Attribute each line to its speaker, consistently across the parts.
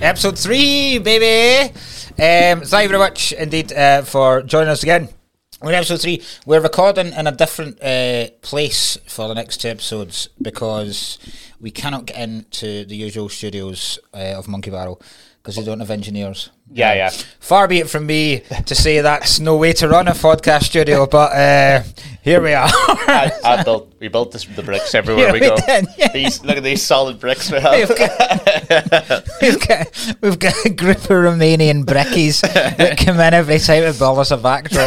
Speaker 1: Episode 3, baby. Thank you very much indeed for joining us again. We're in episode 3. We're recording in a different place for the next 2 episodes because we cannot get into the usual studios of Monkey Barrel because we don't have engineers.
Speaker 2: Yeah.
Speaker 1: Far be it from me to say that's no way to run a podcast studio, but here we are.
Speaker 2: We built the bricks everywhere we go.
Speaker 1: Did, yeah.
Speaker 2: Look at these solid bricks we have.
Speaker 1: We've got a group of Romanian brickies that come in every time to build us a backdrop.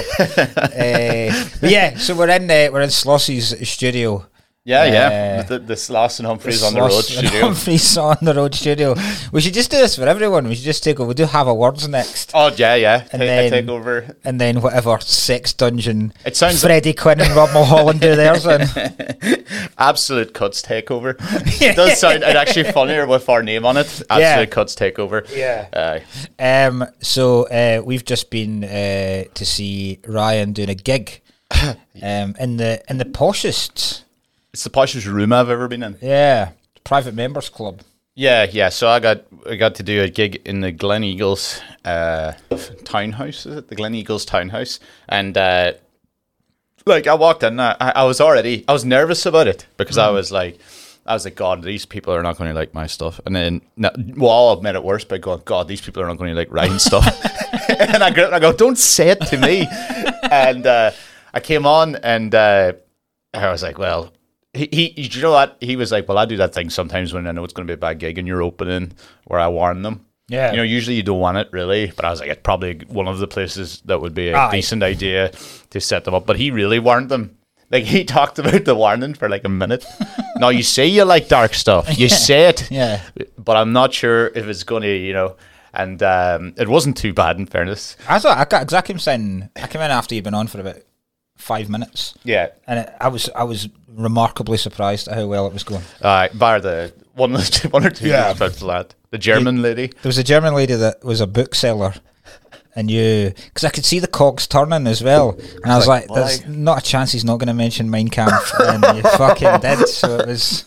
Speaker 1: But yeah, so we're in Slossy's studio.
Speaker 2: Yeah. The Sloss and Humphreys on the road studio.
Speaker 1: Humphreys on the road studio. We should just do this for everyone. We should just take over. We do have awards next.
Speaker 2: Oh yeah.
Speaker 1: And then
Speaker 2: take over.
Speaker 1: And then whatever sex dungeon
Speaker 2: it sounds
Speaker 1: Freddie Quinn and Rob Mulholland do theirs in.
Speaker 2: Absolute Cuts takeover. It does sound actually funnier with our name on it. Absolute Cuts takeover.
Speaker 1: Yeah. So we've just been to see Ryan doing a gig in the poshest.
Speaker 2: It's the poshest room I've ever been in.
Speaker 1: Yeah, private members club.
Speaker 2: Yeah. So I got to do a gig in the Glen Eagles townhouse. Is it the Glen Eagles townhouse? And I walked in. I was nervous about it because I was like, God, these people are not going to like my stuff. And then, I'll admit it worse by going, God, these people are not going to like Ryan's stuff. And I go, don't say it to me. And I came on and I was like, well. He you know what? He was like, well, I do that thing sometimes when I know it's going to be a bad gig and you're opening where I warn them.
Speaker 1: Yeah.
Speaker 2: You know, usually you don't want it really, but I was like, it's probably one of the places that would be a decent idea to set them up. But he really warned them. Like, he talked about the warning for like a minute. Now, you say you like dark stuff. You say it.
Speaker 1: Yeah.
Speaker 2: But I'm not sure if it's going to, and it wasn't too bad in fairness.
Speaker 1: I got exactly the same. I came in after you'd been on for about 5 minutes.
Speaker 2: Yeah.
Speaker 1: And I was remarkably surprised at how well it was going.
Speaker 2: Bar the one or two about that. The German lady.
Speaker 1: There was a German lady that was a bookseller, and because I could see the cogs turning as well, and I was like, "There's not a chance he's not going to mention Mein Kampf," and you fucking did. So it was.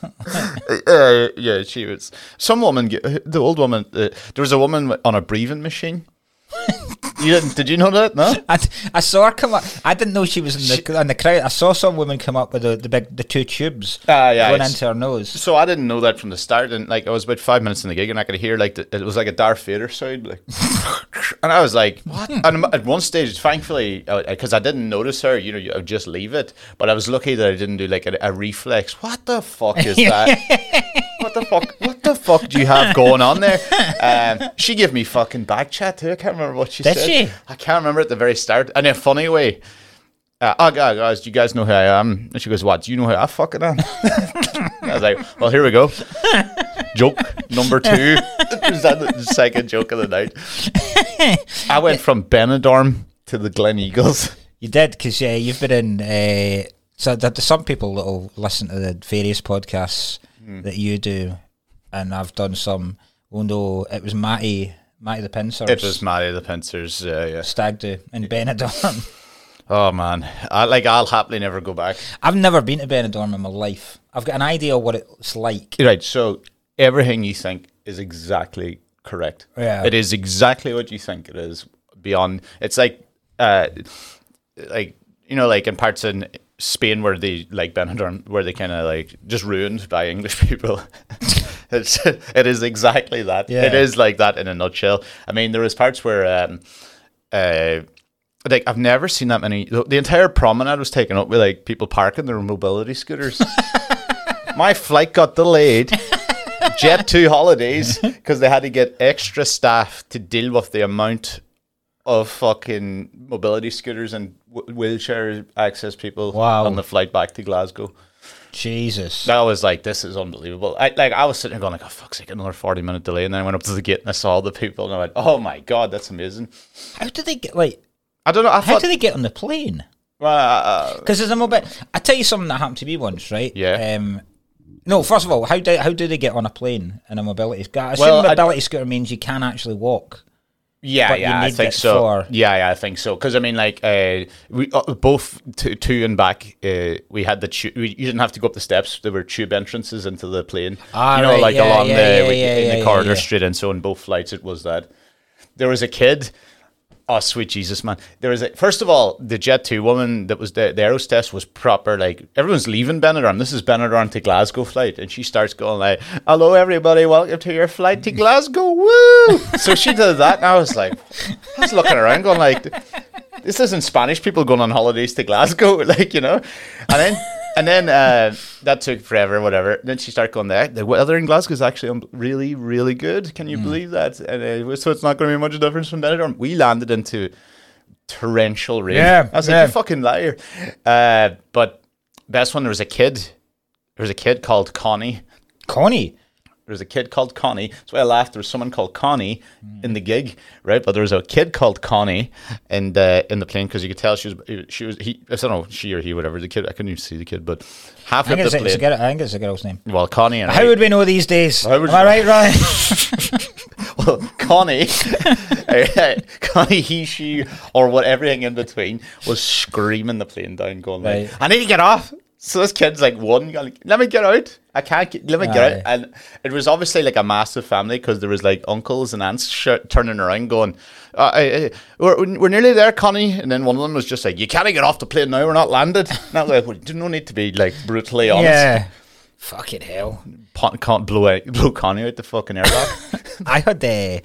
Speaker 2: Yeah, she was. Some woman, the old woman. There was a woman on a breathing machine. Did you know that? No,
Speaker 1: I saw her come up. I didn't know she was in the crowd. I saw some woman come up with the 2 tubes going into her nose.
Speaker 2: So I didn't know that from the start, and I was about 5 minutes in the gig, and I could hear it was like a Darth Vader sound, like, and I was like, what? And at one stage, thankfully, because I didn't notice her, I would just leave it. But I was lucky that I didn't do like a reflex. What the fuck is that? What the fuck do you have going on there? She gave me fucking back chat too. I can't remember what she said.
Speaker 1: Did she?
Speaker 2: I can't remember at the very start. In a funny way. Guys, do you guys know who I am? And she goes, what? Do you know who I fucking am? I was like, well, here we go. Joke number 2. Is that the second joke of the night? I went from Benidorm to the Glen Eagles.
Speaker 1: You did, because you've been in... so there's some people that will listen to the various podcasts that you do, and I've done some. Oh no, it was Matty the Pincers.
Speaker 2: It was Matty the Pincers, yeah.
Speaker 1: Stag do in Benidorm.
Speaker 2: Oh man, I'll happily never go back.
Speaker 1: I've never been to Benidorm in my life. I've got an idea of what it's like.
Speaker 2: Right, so everything you think is exactly correct.
Speaker 1: Yeah.
Speaker 2: It is exactly what you think it is. Beyond, it's like in parts in Spain where they like Benidorm, where they kind of like just ruined by English people. It is exactly that.
Speaker 1: Yeah.
Speaker 2: It is like that in a nutshell. I mean, there was parts where I've never seen that many. The entire promenade was taken up with like people parking their mobility scooters. My flight got delayed. Jet2 holidays because they had to get extra staff to deal with the amount of fucking mobility scooters and wheelchair access people on the flight back to Glasgow.
Speaker 1: Jesus.
Speaker 2: I was like, this is unbelievable. I was sitting there going like, oh fuck's sake, another 40-minute delay, and then I went up to the gate and I saw all the people and I went, oh my god, that's amazing.
Speaker 1: How did they get
Speaker 2: I don't know.
Speaker 1: How did they get on the plane? Because there's a mobile. I tell you something that happened to me once, right?
Speaker 2: Yeah.
Speaker 1: No, first of all, how do they get on a plane in a mobility scooter? I assume mobility scooter means you can actually walk.
Speaker 2: Yeah,
Speaker 1: but you
Speaker 2: yeah, I
Speaker 1: need
Speaker 2: think
Speaker 1: it
Speaker 2: so.
Speaker 1: for-
Speaker 2: Yeah, I think so. Because I mean, like, we both to and back, we had the you didn't have to go up the steps. There were tube entrances into the plane.
Speaker 1: Ah,
Speaker 2: you know,
Speaker 1: right,
Speaker 2: like
Speaker 1: yeah,
Speaker 2: along
Speaker 1: yeah,
Speaker 2: the
Speaker 1: yeah, yeah,
Speaker 2: in the
Speaker 1: yeah,
Speaker 2: corridor
Speaker 1: yeah.
Speaker 2: straight in. So in both flights, it was that. There was a kid. Oh, sweet Jesus, man. There was first of all, the Jet 2 woman that was the aerostess was proper, like, everyone's leaving Benidorm. This is Benidorm to Glasgow flight. And she starts going like, hello, everybody. Welcome to your flight to Glasgow. Woo! So she did that. And I was looking around going like, this isn't Spanish people going on holidays to Glasgow. Like, you know. And then that took forever, whatever. Then she started going there. The weather in Glasgow is actually really, really good. Can you believe that? And so it's not going to be much difference from Benidorm. We landed into torrential rain.
Speaker 1: Yeah,
Speaker 2: I was like, you fucking liar. But best one, there was a kid called Connie.
Speaker 1: Connie.
Speaker 2: There was a kid called Connie. That's why I laughed. There was someone called Connie in the gig, right? But there was a kid called Connie in the plane because you could tell she was he. I don't know, she or he, whatever. The kid, I couldn't even see the kid, but halfway up the plane.
Speaker 1: I think it's a girl's name.
Speaker 2: Well, Connie and
Speaker 1: How would we know these days? Am I right, Ryan?
Speaker 2: well, Connie, Connie, he, she, or what, everything in between was screaming the plane down, going like,
Speaker 1: Right.
Speaker 2: "I need to get off." So this kid's like, let me get out. I can't let me get out. And it was obviously like a massive family because there was like uncles and aunts turning around going, we're nearly there, Connie. And then one of them was just like, you can't get off the plane now, we're not landed. And I was like, well, you no need to be like brutally honest.
Speaker 1: Yeah. Fucking hell.
Speaker 2: Can't blow Connie out the fucking airlock.
Speaker 1: I had the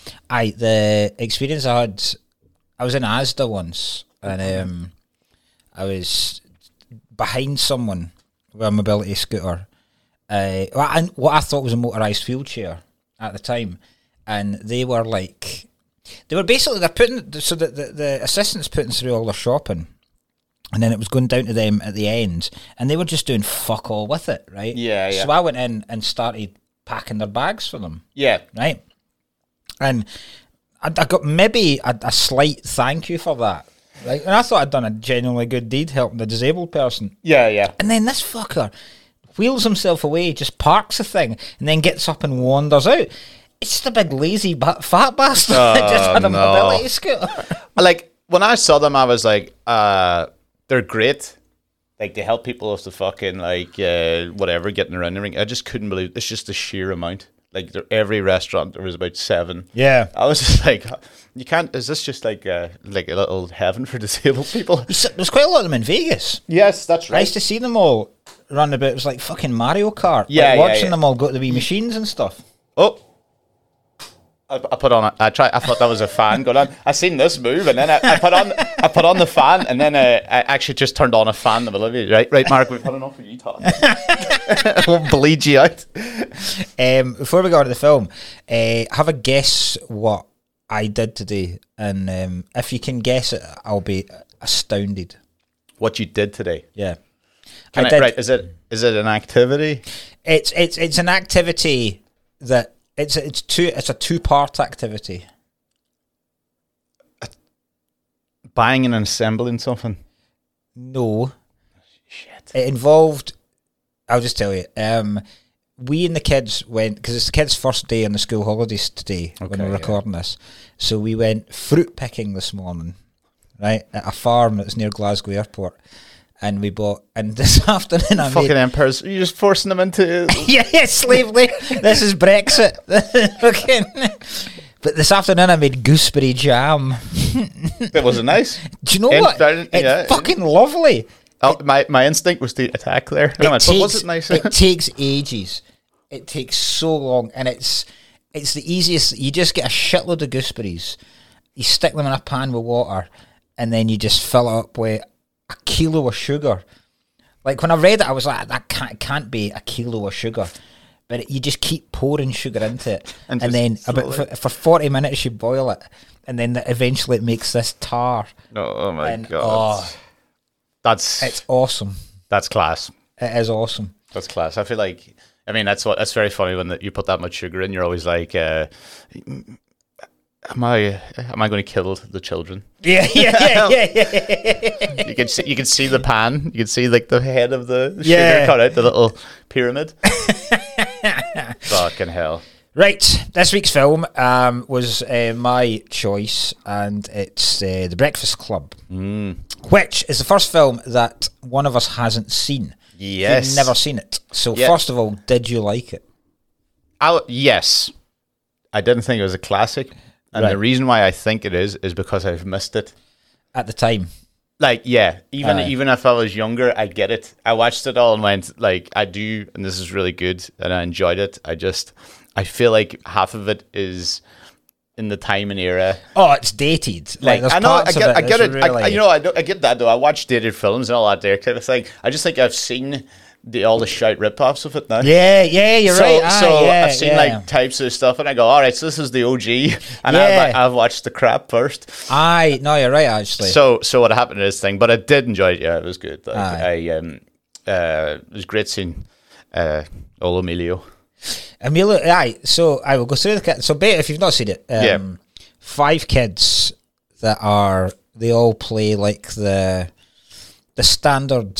Speaker 1: experience I was in Asda once, and I was behind someone with a mobility scooter, and what I thought was a motorised wheelchair at the time, and they were basically they're putting, so the assistant's putting through all their shopping, and then it was going down to them at the end, and they were just doing fuck all with it, right?
Speaker 2: Yeah.
Speaker 1: So I went in and started packing their bags for them.
Speaker 2: Yeah.
Speaker 1: Right. And I got maybe a slight thank you for that. Right. And I thought I'd done a genuinely good deed helping the disabled person.
Speaker 2: Yeah.
Speaker 1: And then this fucker wheels himself away, just parks the thing, and then gets up and wanders out. It's just a big lazy fat bastard that just had a mobility scooter.
Speaker 2: Like, when I saw them, I was like, they're great. Like, they help people with the fucking, like, whatever, getting around the ring. I just couldn't believe it's just the sheer amount. Like, every restaurant, there was about 7.
Speaker 1: Yeah.
Speaker 2: I was just like, you can't, is this just like a little heaven for disabled people?
Speaker 1: There's quite a lot of them in Vegas.
Speaker 2: Yes, that's
Speaker 1: I
Speaker 2: right.
Speaker 1: used to see them all run about. It was like fucking Mario Kart.
Speaker 2: Yeah,
Speaker 1: like watching
Speaker 2: yeah.
Speaker 1: them all go to the wee machines and stuff.
Speaker 2: Oh. I put on. I thought that was a fan going on. I seen this move, and then I put on the fan, and then I actually just turned on a fan in the middle of it. Right, Mark. We've had enough of you talking. I won't bleed you out.
Speaker 1: Before we go on to the film, have a guess what I did today, and if you can guess it, I'll be astounded.
Speaker 2: What you did today?
Speaker 1: Yeah,
Speaker 2: Right? Is it an activity?
Speaker 1: It's an activity that. It's a 2-part activity.
Speaker 2: Buying and assembling something.
Speaker 1: No.
Speaker 2: Shit.
Speaker 1: It involved, I'll just tell you, we and the kids went, because it's the kids' first day on the school holidays today when we're recording this. So we went fruit picking this morning, right, at a farm that's near Glasgow Airport. And we bought, and this afternoon I
Speaker 2: Fucking
Speaker 1: made...
Speaker 2: emperors. You're just forcing them into...
Speaker 1: yeah, slave labor. This is Brexit. Fucking... But this afternoon I made gooseberry jam.
Speaker 2: That wasn't nice.
Speaker 1: Do you know what? It's fucking lovely.
Speaker 2: Oh, my instinct was to attack there. But was it nice?
Speaker 1: It takes ages. It takes so long, and it's the easiest. You just get a shitload of gooseberries. You stick them in a pan with water, and then you just fill it up with a kilo of sugar. Like, when I read it, I was like, that can't be a kilo of sugar. But you just keep pouring sugar into it, and then for 40 minutes you boil it, and then eventually it makes this tar.
Speaker 2: Oh my god! It's
Speaker 1: awesome.
Speaker 2: That's class.
Speaker 1: It is awesome.
Speaker 2: That's class. I feel like, I mean, that's very funny when you put that much sugar in. You're always like, am I going to kill the children?
Speaker 1: Yeah.
Speaker 2: You can see the pan. You can see like the head of the sugar cut out, the little pyramid. Fucking hell.
Speaker 1: Right, this week's film was my choice, and it's The Breakfast Club, which is the first film that one of us hasn't seen.
Speaker 2: Yes.
Speaker 1: You've never seen it. So first of all, did you like it?
Speaker 2: Yes. I didn't think it was a classic. And the reason why I think it is because I've missed it.
Speaker 1: At the time.
Speaker 2: Like, yeah, even if I was younger, I get it. I watched it all and went, like, I do, and this is really good, and I enjoyed it. I feel like half of it is in the time and era.
Speaker 1: Oh, it's dated. Like,
Speaker 2: I know, I get it.
Speaker 1: Really...
Speaker 2: I get that, though. I watch dated films and all that there kind of thing. I just think I've seen all the shite rip-offs of it now.
Speaker 1: Yeah, you're right.
Speaker 2: I've seen like types of stuff, and I go, all right, so this is the OG, and I've watched the crap first.
Speaker 1: No, you're right, actually.
Speaker 2: So what happened to this thing? But I did enjoy it. Yeah, it was good. Like, it was great seeing Olo Emilio.
Speaker 1: So I will go through the kids. So if you've not seen it, 5 kids they all play like the standard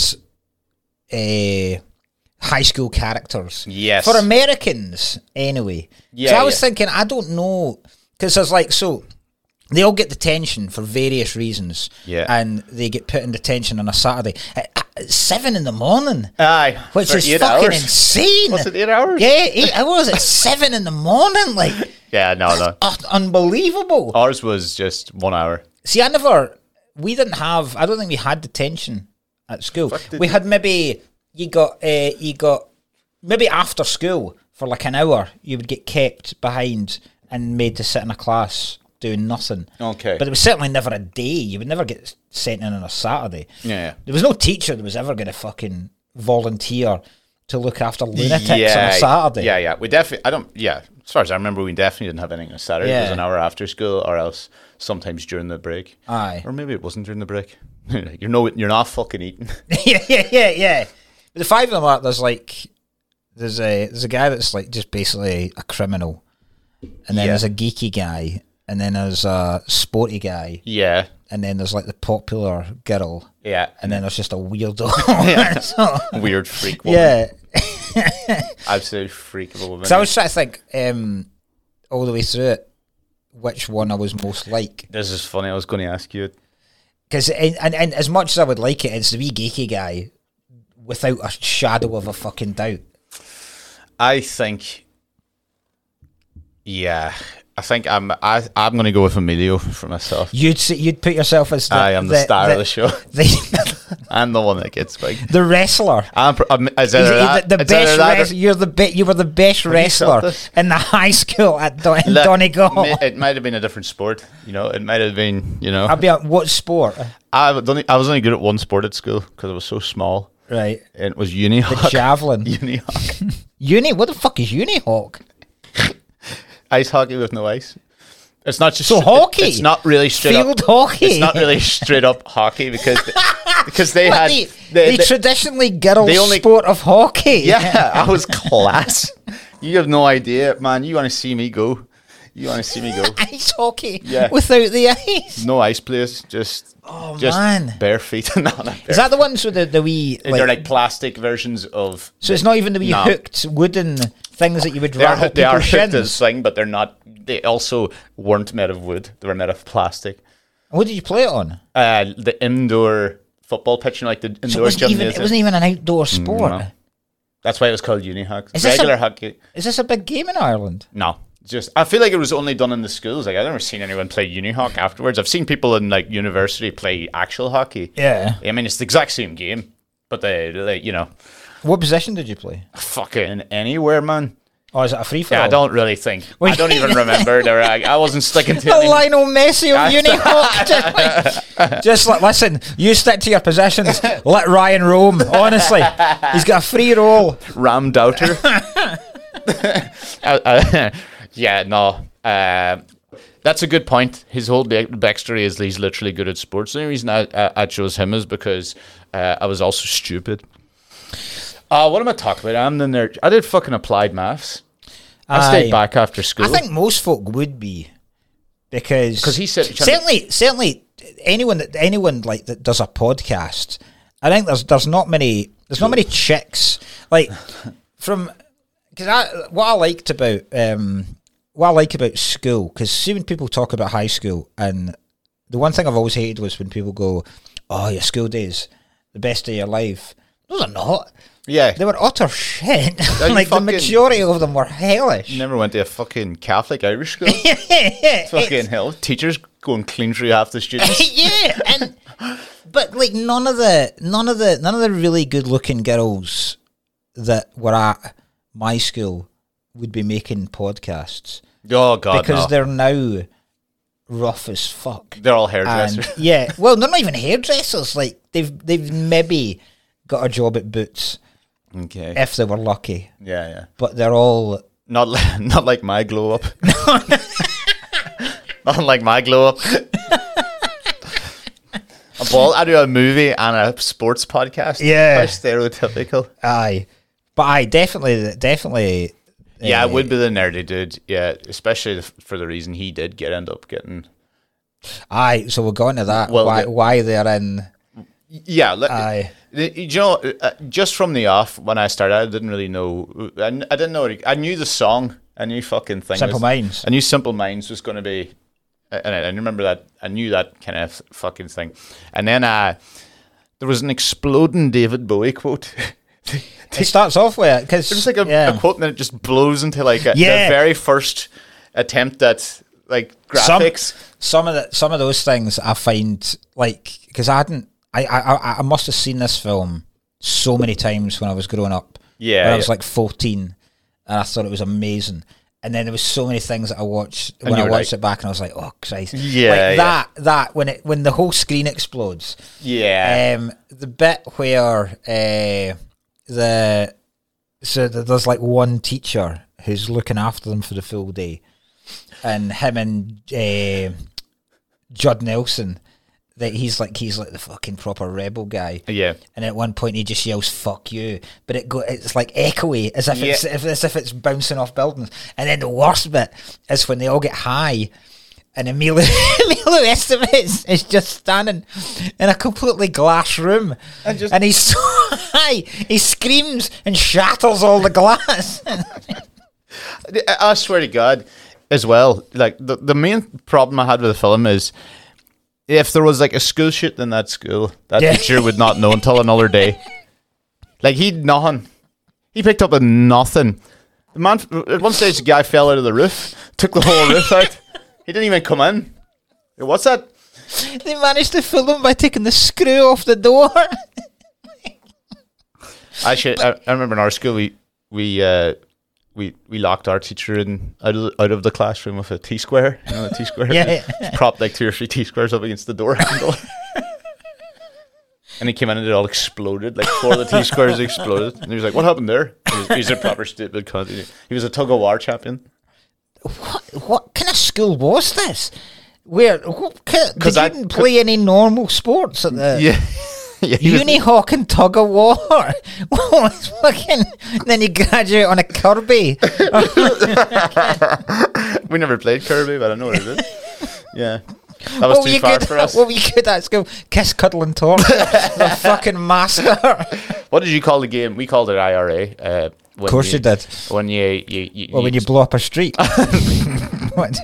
Speaker 1: high school characters.
Speaker 2: Yes.
Speaker 1: For Americans, anyway.
Speaker 2: Yeah.
Speaker 1: So I was thinking, I don't know, because there's like, so they all get detention for various reasons.
Speaker 2: Yeah.
Speaker 1: And they get put in detention on a Saturday at 7 a.m.
Speaker 2: Aye.
Speaker 1: Which is fucking insane.
Speaker 2: Was it 8 hours?
Speaker 1: Yeah, 8 hours at 7 a.m. Like,
Speaker 2: yeah, no.
Speaker 1: Unbelievable.
Speaker 2: Ours was just 1 hour.
Speaker 1: See, I don't think we had detention at school. We had maybe, you got maybe after school for like an hour, you would get kept behind and made to sit in a class doing nothing.
Speaker 2: Okay.
Speaker 1: But it was certainly never a day. You would never get sent in on a Saturday.
Speaker 2: Yeah.
Speaker 1: There was no teacher that was ever going to fucking volunteer to look after lunatics on a Saturday.
Speaker 2: Yeah. We definitely, as far as I remember, we definitely didn't have anything on Saturday. It was an hour after school, or else sometimes during the break.
Speaker 1: Aye.
Speaker 2: Or maybe it wasn't during the break. You're not fucking eating.
Speaker 1: yeah. But the 5 of them there's a guy that's like just basically a criminal, and then there's a geeky guy, and then there's a sporty guy.
Speaker 2: Yeah.
Speaker 1: And then there's like the popular girl.
Speaker 2: Yeah.
Speaker 1: And then there's just a weirdo.
Speaker 2: Weird freak woman.
Speaker 1: Yeah.
Speaker 2: Absolute freak of a woman.
Speaker 1: So I was trying to think all the way through it, which one I was most like.
Speaker 2: This is funny. I was going to ask you.
Speaker 1: Because and as much as I would like it, it's the wee geeky guy without a shadow of a fucking doubt.
Speaker 2: I think I'm going to go with Emilio for myself.
Speaker 1: You'd put yourself as
Speaker 2: I am the star of the show. I'm the one that gets big.
Speaker 1: The wrestler.
Speaker 2: The
Speaker 1: best wrestler. You were the best wrestler in the high school at Donegal.
Speaker 2: It might have been a different sport. It might have been.
Speaker 1: I'd be at what sport?
Speaker 2: I was only good at one sport at school because I was so small.
Speaker 1: Right.
Speaker 2: And it was Unihawk.
Speaker 1: The javelin.
Speaker 2: Unihawk.
Speaker 1: What the fuck is Unihawk?
Speaker 2: Ice hockey with no ice. It's not just
Speaker 1: hockey.
Speaker 2: It's not really straight
Speaker 1: field
Speaker 2: up
Speaker 1: hockey.
Speaker 2: It's not really straight up hockey because they had
Speaker 1: the traditionally girls' sport of hockey.
Speaker 2: Yeah, I was class. You have no idea, man. You want to see me go? Ice
Speaker 1: hockey. Yeah. Without the ice.
Speaker 2: No ice, please. Just bare feet.
Speaker 1: Is that the ones with the wee?
Speaker 2: They're like plastic versions of.
Speaker 1: So it's not even the wee hooked wooden things that you would wrap up people's shins.
Speaker 2: They are hooked as thing, but they're not. They also weren't made of wood. They were made of plastic.
Speaker 1: What did you play it on?
Speaker 2: The indoor football pitch, like the indoor gymnasium.
Speaker 1: It wasn't even an outdoor sport.
Speaker 2: No. That's why it was called Unihawk. Regular hockey.
Speaker 1: Is this a big game in Ireland?
Speaker 2: No. I feel like it was only done in the schools. Like, I've never seen anyone play Unihawk afterwards. I've seen people in like university play actual hockey.
Speaker 1: Yeah.
Speaker 2: I mean, it's the exact same game, but they
Speaker 1: What position did you play?
Speaker 2: Fucking anywhere, man.
Speaker 1: Oh, is it a free for all?
Speaker 2: Yeah, I don't really think. I don't even remember. I wasn't sticking to
Speaker 1: it. Lionel Messi of Unihawk. Just like, listen, you stick to your positions. Let Ryan roam. Honestly, he's got a free roll.
Speaker 2: Ram Doubter. Yeah, no. That's a good point. His whole backstory is he's literally good at sports. The only reason I chose him is because I was also stupid. What am I talking about? I'm the nerd. I did fucking applied maths. I stayed back after school.
Speaker 1: I think most folk would be because
Speaker 2: he said
Speaker 1: certainly anyone like that does a podcast. I think there's not many chicks like from. because what I like about school, because see when people talk about high school, and the one thing I've always hated was when people go, "Oh, your school days, the best day of your life." Those are not.
Speaker 2: Yeah.
Speaker 1: They were utter shit.
Speaker 2: Are you
Speaker 1: Like the
Speaker 2: fucking-
Speaker 1: majority of them were hellish.
Speaker 2: Never went to a fucking Catholic Irish school. Fucking hell. Teachers going clean through half the students.
Speaker 1: Yeah, and but like none of the really good looking girls that were at my school would be making podcasts
Speaker 2: Oh, God,
Speaker 1: because
Speaker 2: no.
Speaker 1: they're now rough as fuck.
Speaker 2: They're all
Speaker 1: And
Speaker 2: hairdressers.
Speaker 1: yeah, well, they're not even hairdressers. Like they've maybe got a job at Boots
Speaker 2: Okay.
Speaker 1: if they were lucky,
Speaker 2: Yeah.
Speaker 1: but they're all
Speaker 2: Not like my glow up. Not like my glow up. I do a movie and a sports podcast.
Speaker 1: Yeah.
Speaker 2: How stereotypical.
Speaker 1: aye. But I definitely.
Speaker 2: Yeah, I would be the nerdy dude. Yeah, especially for the reason he did end up getting.
Speaker 1: Aye, so we'll go into that.
Speaker 2: Well,
Speaker 1: why they're in.
Speaker 2: Yeah,
Speaker 1: Aye.
Speaker 2: you know, just from the off when I started, I didn't really know. I didn't know. I knew the song. I knew fucking thing.
Speaker 1: Simple Minds.
Speaker 2: I knew Simple Minds was going to be, and I remember that. I knew that kind of fucking thing. And then there was an exploding David Bowie quote.
Speaker 1: It starts off with it because
Speaker 2: There's like a quote, and then it just blows into like the
Speaker 1: Yeah.
Speaker 2: very first attempt at like graphics.
Speaker 1: Some of those things I find like because I must have seen this film so many times when I was growing up.
Speaker 2: Yeah,
Speaker 1: when I was
Speaker 2: yeah.
Speaker 1: like 14, and I thought it was amazing. And then there was so many things that I watched
Speaker 2: And
Speaker 1: when
Speaker 2: you
Speaker 1: I
Speaker 2: were
Speaker 1: watched
Speaker 2: like-
Speaker 1: it back, and I was like, "Oh Christ!"
Speaker 2: Yeah,
Speaker 1: like that when the whole screen explodes.
Speaker 2: Yeah.
Speaker 1: The bit where there's like one teacher who's looking after them for the full day, and him and Judd Nelson, that he's like the fucking proper rebel guy.
Speaker 2: Yeah.
Speaker 1: And at one point he just yells "fuck you," but it's like echoey as if as if it's bouncing off buildings. And then the worst bit is when they all get high. And Emilio Estevez is just standing in a completely glass room, and he's so high, he screams and shatters all the glass.
Speaker 2: I swear to God, as well, like the main problem I had with the film is if there was like a school shoot in that school, that
Speaker 1: Yeah.
Speaker 2: teacher would not know until another day. Like he'd nothing. He picked up a nothing. The man at one stage, the guy fell out of the roof, took the whole roof out. He didn't even come in. What's that?
Speaker 1: They managed to fool him by taking the screw off the door.
Speaker 2: Actually, I remember in our school we locked our teacher in out of the classroom with a T-square. You know, a T-square.
Speaker 1: Yeah.
Speaker 2: Propped like 2 or 3 T-squares up against the door handle. And he came in and it all exploded. Like 4 of the T-squares exploded. And he was like, "What happened there?" He's a proper stupid cunt. He was a tug of war champion.
Speaker 1: What kind of school was this? Where they
Speaker 2: I-
Speaker 1: didn't play any normal sports at the
Speaker 2: Yeah. Yeah, he was-
Speaker 1: Unihawk and tug of war. What was fucking? Then you graduate on a Kirby.
Speaker 2: we never played Kirby, but I know what it is. Yeah. That was too far for us.
Speaker 1: What were you good at school? Kiss, cuddle, and talk. The fucking master.
Speaker 2: What did you call the game? We called it IRA.
Speaker 1: Of course you did.
Speaker 2: When you
Speaker 1: Well, when you blow up a street. What?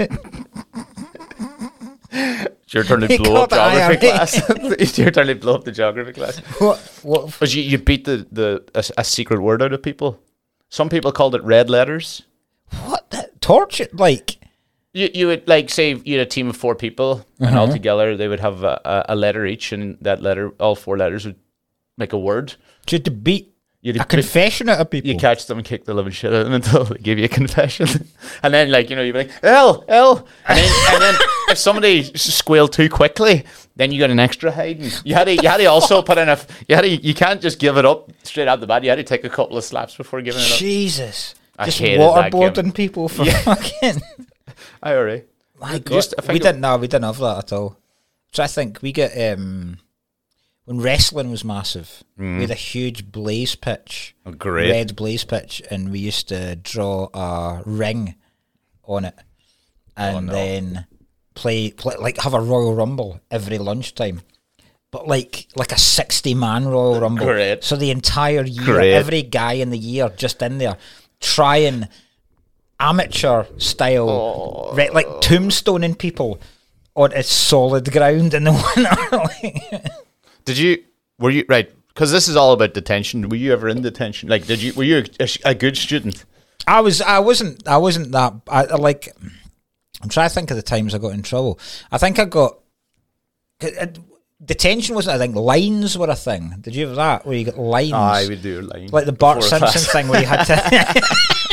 Speaker 2: It's your turn to
Speaker 1: He
Speaker 2: blow up
Speaker 1: called it
Speaker 2: geography
Speaker 1: IRA.
Speaker 2: class. It's your turn to blow up the geography class.
Speaker 1: What?
Speaker 2: But you beat a secret word out of people. Some people called it red letters.
Speaker 1: What? Torture? Like,
Speaker 2: You would like say you had a team of 4 people, and all together they would have a letter each, and that letter, all 4 letters would make a word.
Speaker 1: just to beat
Speaker 2: You'd
Speaker 1: a confession out of people.
Speaker 2: You catch them and kick the living shit out of them until they give you a confession, and then you'd be like L, and then if somebody squealed too quickly, then you got an extra hiding. You had to also put in you can't just give it up straight out the bat. You had to take a couple of slaps before giving it up.
Speaker 1: Jesus.
Speaker 2: I
Speaker 1: Just
Speaker 2: hated that game.
Speaker 1: waterboarding people for fucking...
Speaker 2: IRA.
Speaker 1: My God. We didn't have that at all. So I think we get... when wrestling was massive, we had a huge blaze pitch.
Speaker 2: Oh, great.
Speaker 1: Red blaze pitch, and we used to draw a ring on it. And then play like have a Royal Rumble every lunchtime. But like a 60-man Royal Rumble.
Speaker 2: Great.
Speaker 1: So the entire year,
Speaker 2: Great.
Speaker 1: every guy in the year just in there trying amateur style, right, like tombstoning people on a solid ground in the winter.
Speaker 2: Were you right? Because this is all about detention. Were you ever in detention? Like, were you a good student?
Speaker 1: I wasn't that. I'm trying to think of the times I got in trouble. I think I got detention wasn't a thing. Lines were a thing. Did you have that where you got lines?
Speaker 2: I would do lines,
Speaker 1: like the Bart Simpson thing where you had to.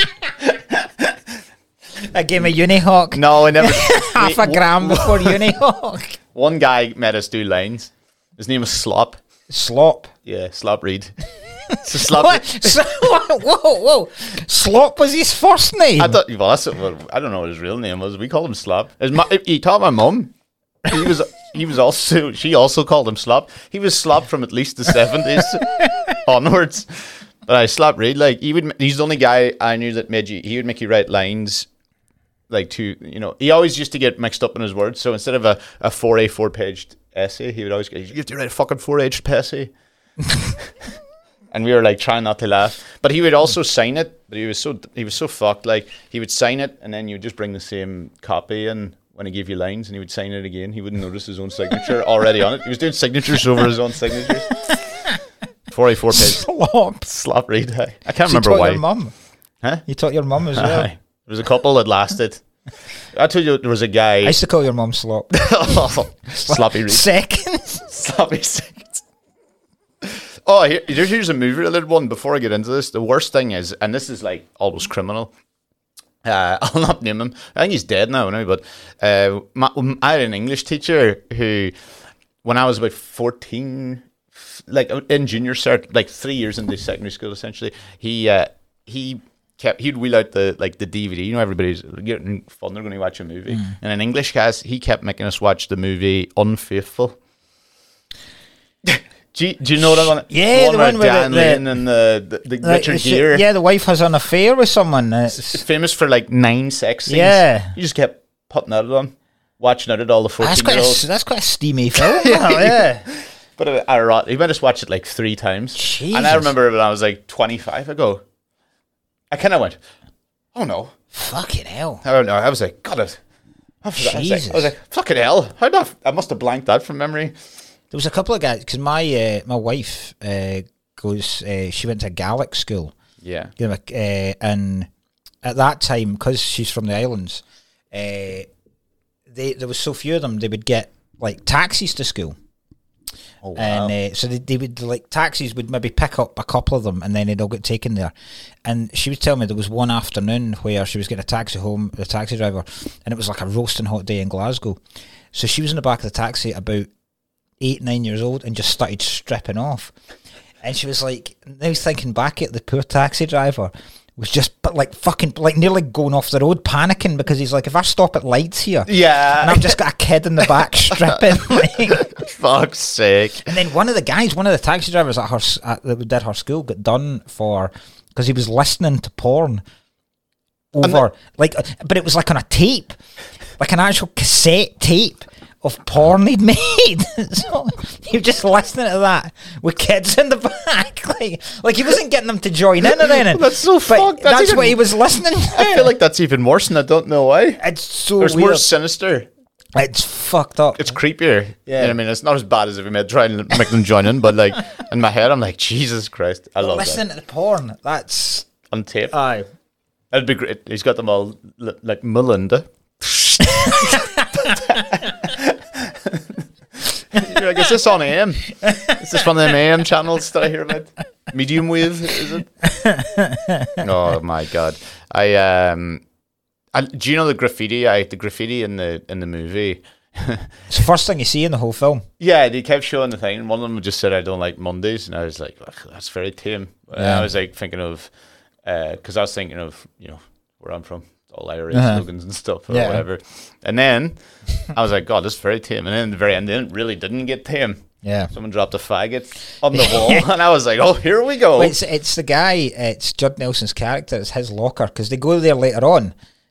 Speaker 1: A game of Unihawk.
Speaker 2: No, I never.
Speaker 1: Half a gram before Unihawk.
Speaker 2: One guy made us do lines. His name was Slop.
Speaker 1: Slop.
Speaker 2: Yeah, Slop Reed. So Slop.
Speaker 1: Whoa! Slop was his first name.
Speaker 2: I thought. Well, I don't know what his real name was. We called him Slop. He taught my mum. He was also. She also called him Slop. He was Slop from at least the 70s onwards. But I Slop Reed. Like he's the only guy I knew that made you. He would make you write lines. Like he always used to get mixed up in his words. So instead of a 4A4-paged essay, he would always go, "You have to write a fucking 4-paged essay." And we were like trying not to laugh, but he would also sign it. But he was so fucked. Like he would sign it, and then you would just bring the same copy in when he gave you lines, and he would sign it again. He wouldn't notice his own signature already on it. He was doing signatures over his own signatures. 4A4-page Slop Reed. I can't remember why.
Speaker 1: Your mum?
Speaker 2: Huh?
Speaker 1: You taught your mum as well.
Speaker 2: There was a couple that lasted. I told you there was a guy.
Speaker 1: I used to call your mum Slop.
Speaker 2: Sloppy Reed.
Speaker 1: Seconds.
Speaker 2: Sloppy seconds. Oh, here's a movie related one. Before I get into this, the worst thing is, and this is like almost criminal. I'll not name him. I think he's dead now, but I had an English teacher who, when I was about 14, like in junior cert, like 3 years into secondary school, essentially, he'd wheel out the DVD. You know, everybody's getting fun. They're going to watch a movie. And in English class, he kept making us watch the movie Unfaithful. Do you know that one?
Speaker 1: Yeah, the one
Speaker 2: with
Speaker 1: Dan
Speaker 2: Lane and the Richard Gere.
Speaker 1: Yeah, the wife has an affair with someone.
Speaker 2: It's famous for like 9 sex scenes.
Speaker 1: Yeah.
Speaker 2: You just kept putting that on, watching it at all the 14-year-olds.
Speaker 1: That's quite a steamy film. Yeah.
Speaker 2: But he made us watch it like 3 times.
Speaker 1: Jesus.
Speaker 2: And I remember when I was like 25 ago, I kind of went, oh no.
Speaker 1: Fucking hell.
Speaker 2: I don't know. I was like, God, I was like, fucking hell. I must have blanked that from memory.
Speaker 1: There was a couple of guys, because my wife she went to Gaelic school.
Speaker 2: Yeah.
Speaker 1: And at that time, because she's from the islands, there was so few of them, they would get like taxis to school.
Speaker 2: Oh, wow.
Speaker 1: And so they would, like, taxis would maybe pick up a couple of them and then they'd all get taken there. And she was telling me there was one afternoon where she was getting a taxi home, the taxi driver, and it was like a roasting hot day in Glasgow. So she was in the back of the taxi about 8-9 years old and just started stripping off. And she was like, now thinking back at the poor taxi driver was just like fucking like nearly going off the road, panicking, because he's like, if I stop at lights here,
Speaker 2: yeah,
Speaker 1: and I've just got a kid in the back stripping, like,
Speaker 2: fuck's sake.
Speaker 1: And then one of the taxi drivers that did her school, got done for because he was listening to porn over but it was like on a tape, like an actual cassette tape of porn he'd made. So he was just listening to that with kids in the back, like he wasn't getting them to join in or anything.
Speaker 2: That's so fucked.
Speaker 1: That's what he was listening to.
Speaker 2: I feel like that's even worse, and I don't know why.
Speaker 1: It's so
Speaker 2: It's
Speaker 1: weird.
Speaker 2: more sinister.
Speaker 1: It's fucked up.
Speaker 2: It's creepier.
Speaker 1: Yeah.
Speaker 2: You know what I mean, it's not as bad as if we made try and make them join in, but like in my head, I'm like, Jesus Christ, I love
Speaker 1: listening
Speaker 2: that.
Speaker 1: to the porn. That's
Speaker 2: On tape.
Speaker 1: aye.
Speaker 2: That'd be great. He's got them all like Melinda. You're like, is this on AM? Is this one of them AM channels that I hear about? Medium wave, is it? Oh my god! Do you know the graffiti? The graffiti in the movie.
Speaker 1: It's the first thing you see in the whole film.
Speaker 2: Yeah, they kept showing the thing, and one of them just said, "I don't like Mondays," and I was like, "That's very tame." And I was like thinking of, because I was thinking of where I'm from. All IRA slogans and stuff or whatever. And then I was like, God, this is very tame. And then at the very end, it really didn't get tame.
Speaker 1: Yeah.
Speaker 2: Someone dropped a faggot on the wall. And I was like, oh, here we go.
Speaker 1: Well, it's the guy, it's Judd Nelson's character, it's his locker, because they go there later on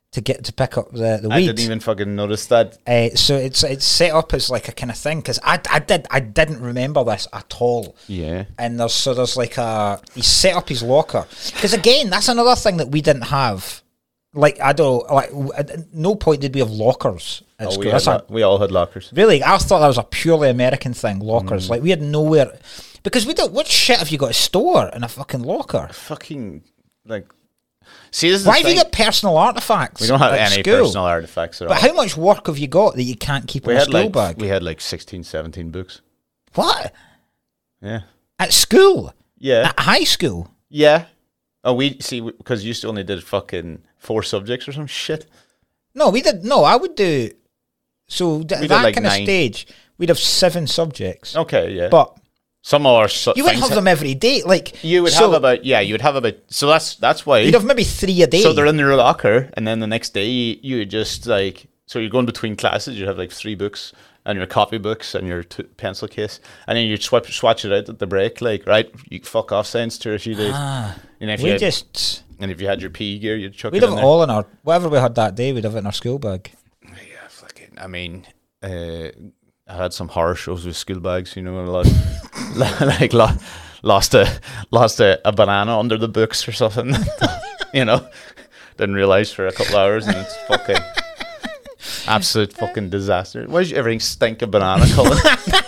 Speaker 1: to get to pick up the weed.
Speaker 2: I didn't even fucking notice that.
Speaker 1: So it's set up as like a kind of thing, because I didn't remember this at all.
Speaker 2: Yeah.
Speaker 1: And there's like he set up his locker, because again, that's another thing that we didn't have. Like, I don't, like, at no point did we have lockers at school.
Speaker 2: We all had lockers.
Speaker 1: Really, I thought that was a purely American thing, lockers. Like, we had nowhere, because we don't, what shit have you got to store in a fucking locker?
Speaker 2: Fucking, like, see, this is
Speaker 1: Why have you got personal artifacts?
Speaker 2: We don't have
Speaker 1: at
Speaker 2: any
Speaker 1: school?
Speaker 2: personal artifacts at all.
Speaker 1: But how much work have you got that you can't keep in a school bag?
Speaker 2: We had like 16, 17 books.
Speaker 1: What?
Speaker 2: Yeah.
Speaker 1: At school?
Speaker 2: Yeah.
Speaker 1: At high school?
Speaker 2: Yeah. Oh, because you only did fucking 4 subjects or some shit.
Speaker 1: No, we did. No, I would do. So that
Speaker 2: like
Speaker 1: kind of
Speaker 2: 9.
Speaker 1: stage, we'd have 7 subjects.
Speaker 2: Okay, yeah.
Speaker 1: But
Speaker 2: some are
Speaker 1: you wouldn't have them every day. Like,
Speaker 2: you would have about. You would have about. So that's why
Speaker 1: you'd have maybe 3 a day.
Speaker 2: So they're in your locker, and then the next day you would just like. So you're going between classes. You have like 3 books and your copy books and your pencil case, and then you swatch it out at the break. Like, right, you fuck off science for a few days. And if if you had your PE gear, you'd chuck it in there.
Speaker 1: We'd have it all in our whatever we had that day. We'd have it in our school bag.
Speaker 2: Yeah, fucking. I mean, I had some horror shows with school bags. You know, a lot lost a banana under the books or something. You know, didn't realize for a couple of hours, and it's fucking. Absolute fucking disaster. Why does everything stink of banana, Colin?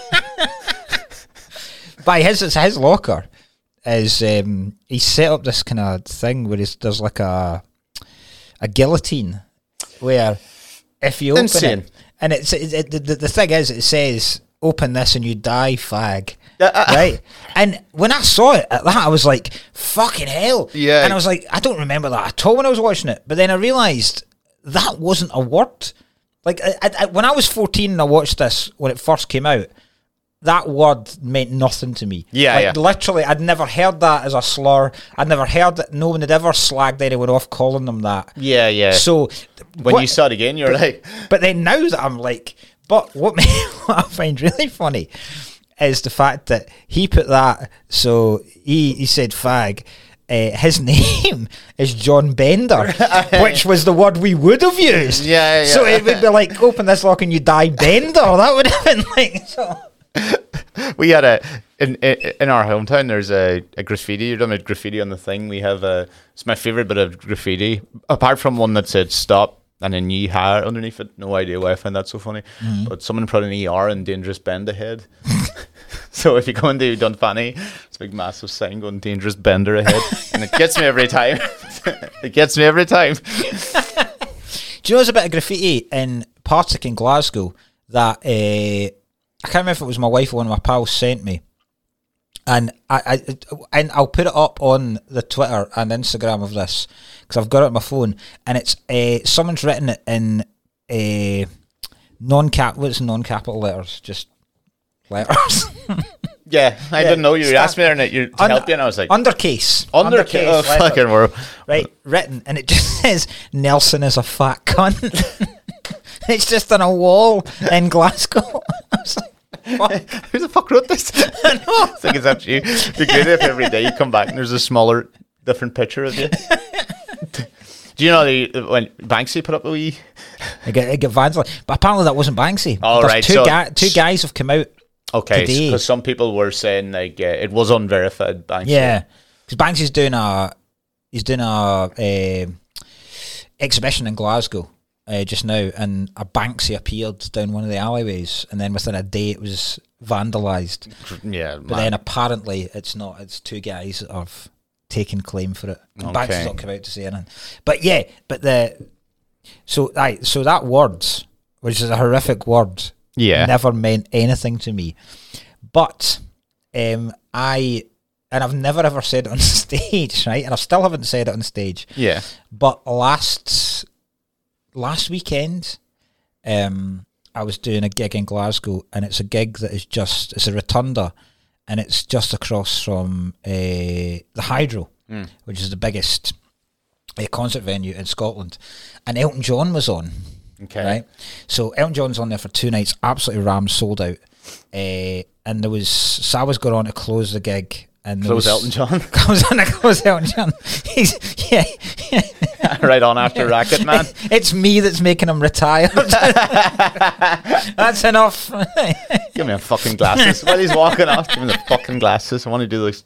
Speaker 1: By his locker is he set up this kind of thing where there's like a guillotine where if you open it, and the thing is, it says open this and you die, fag. Right? And when I saw it at that, I was like, fucking hell.
Speaker 2: Yeah.
Speaker 1: And I was like, I don't remember that at all when I was watching it. But then I realised that wasn't a word. Like, when I was 14 and I watched this when it first came out, that word meant nothing to me.
Speaker 2: Yeah,
Speaker 1: Literally, I'd never heard that as a slur. I'd never heard that. No one had ever slagged anyone off calling them that.
Speaker 2: Yeah, yeah.
Speaker 1: So
Speaker 2: when you saw it again, you're like...
Speaker 1: But then now that I'm like... But what I find really funny is the fact that he put that... So he said fag... his name is John Bender, which was the word we would have used.
Speaker 2: Yeah.
Speaker 1: So it would be like, open this lock and you die, Bender. That would have been like... So.
Speaker 2: We had in our hometown, there's a graffiti. You're done with graffiti on the thing. We have it's my favourite bit of graffiti, apart from one that said stop and a knee higher underneath it. No idea why I find that so funny. But someone put an ER in dangerous bend ahead. So if you go into Dunfanny, it's a big massive sign going dangerous bender ahead. And it gets me every time. It gets me every time.
Speaker 1: Do you know there's a bit of graffiti in Partick in Glasgow that I can't remember if it was my wife or one of my pals sent me. And I'll put it up on the Twitter and Instagram of this because I've got it on my phone, and it's someone's written it in non-capital letters, just letters.
Speaker 2: Yeah, I didn't know you asked me there to help you, and I was like...
Speaker 1: Undercase.
Speaker 2: Oh, fucking world.
Speaker 1: Right, written, and it just says, Nelson is a fat cunt. It's just on a wall in Glasgow. I was like,
Speaker 2: who the fuck wrote this? I know. I think it's up to you. It'd be great if every day you come back and there's a smaller, different picture of you. Do you know when Banksy put up a wee...
Speaker 1: It got vandalized. But apparently that wasn't Banksy.
Speaker 2: Oh, right.
Speaker 1: Two guys have come out today.
Speaker 2: Because some people were saying like it was unverified Banksy.
Speaker 1: Yeah, because Banksy's doing a exhibition in Glasgow just now, and a Banksy appeared down one of the alleyways, and then within a day it was vandalised.
Speaker 2: Yeah,
Speaker 1: but then apparently it's not. It's 2 guys that have taken claim for it. And Banksy's not come out to say anything. But yeah, so that word, which is a horrific word, never meant anything to me. But I've never ever said it on stage, right? And I still haven't said it on stage.
Speaker 2: Yeah.
Speaker 1: But last weekend, I was doing a gig in Glasgow, and it's a gig that is it's a rotunda, and it's just across from the Hydro, which is the biggest concert venue in Scotland. And Elton John was on.
Speaker 2: Okay.
Speaker 1: Right? So Elton John's on there for 2 nights, absolutely rammed, sold out. And I was going on to close the gig. And
Speaker 2: Elton John?
Speaker 1: Close Elton John.
Speaker 2: Right on after Racket Man.
Speaker 1: It's me that's making him retire. That's enough.
Speaker 2: Give me a fucking glasses. While he's walking off, give me the fucking glasses. I want to do this.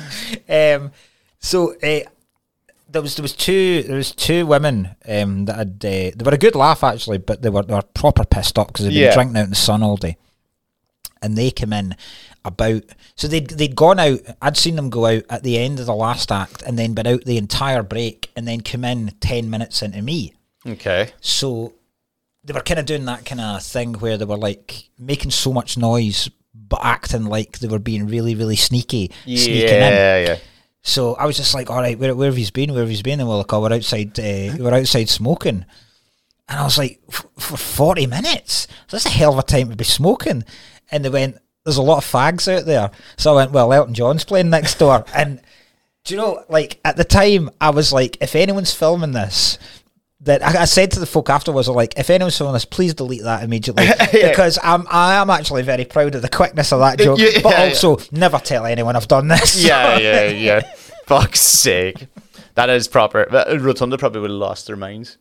Speaker 1: So there was two women that had they were a good laugh actually, but they were proper pissed off because they'd been drinking out in the sun all day, and they came in so they'd gone out. I'd seen them go out at the end of the last act and then been out the entire break and then come in 10 minutes into me.
Speaker 2: Okay.
Speaker 1: So they were kind of doing that kind of thing where they were like making so much noise but acting like they were being really, really sneaky, sneaking in.
Speaker 2: Yeah.
Speaker 1: So I was just like, all right, where have you been? Where have you been? And we're like, oh, we're outside smoking. And I was like, for 40 minutes? That's a hell of a time to be smoking. And they went, there's a lot of fags out there. So I went, well, Elton John's playing next door. And do you know, like, at the time, I was like, if anyone's filming this, that I said to the folk afterwards, like, if anyone's filming this, please delete that immediately. Because I am actually very proud of the quickness of that joke. But also, never tell anyone I've done this.
Speaker 2: Yeah. Fuck's sake. That is proper. Rotunda probably would have lost their minds.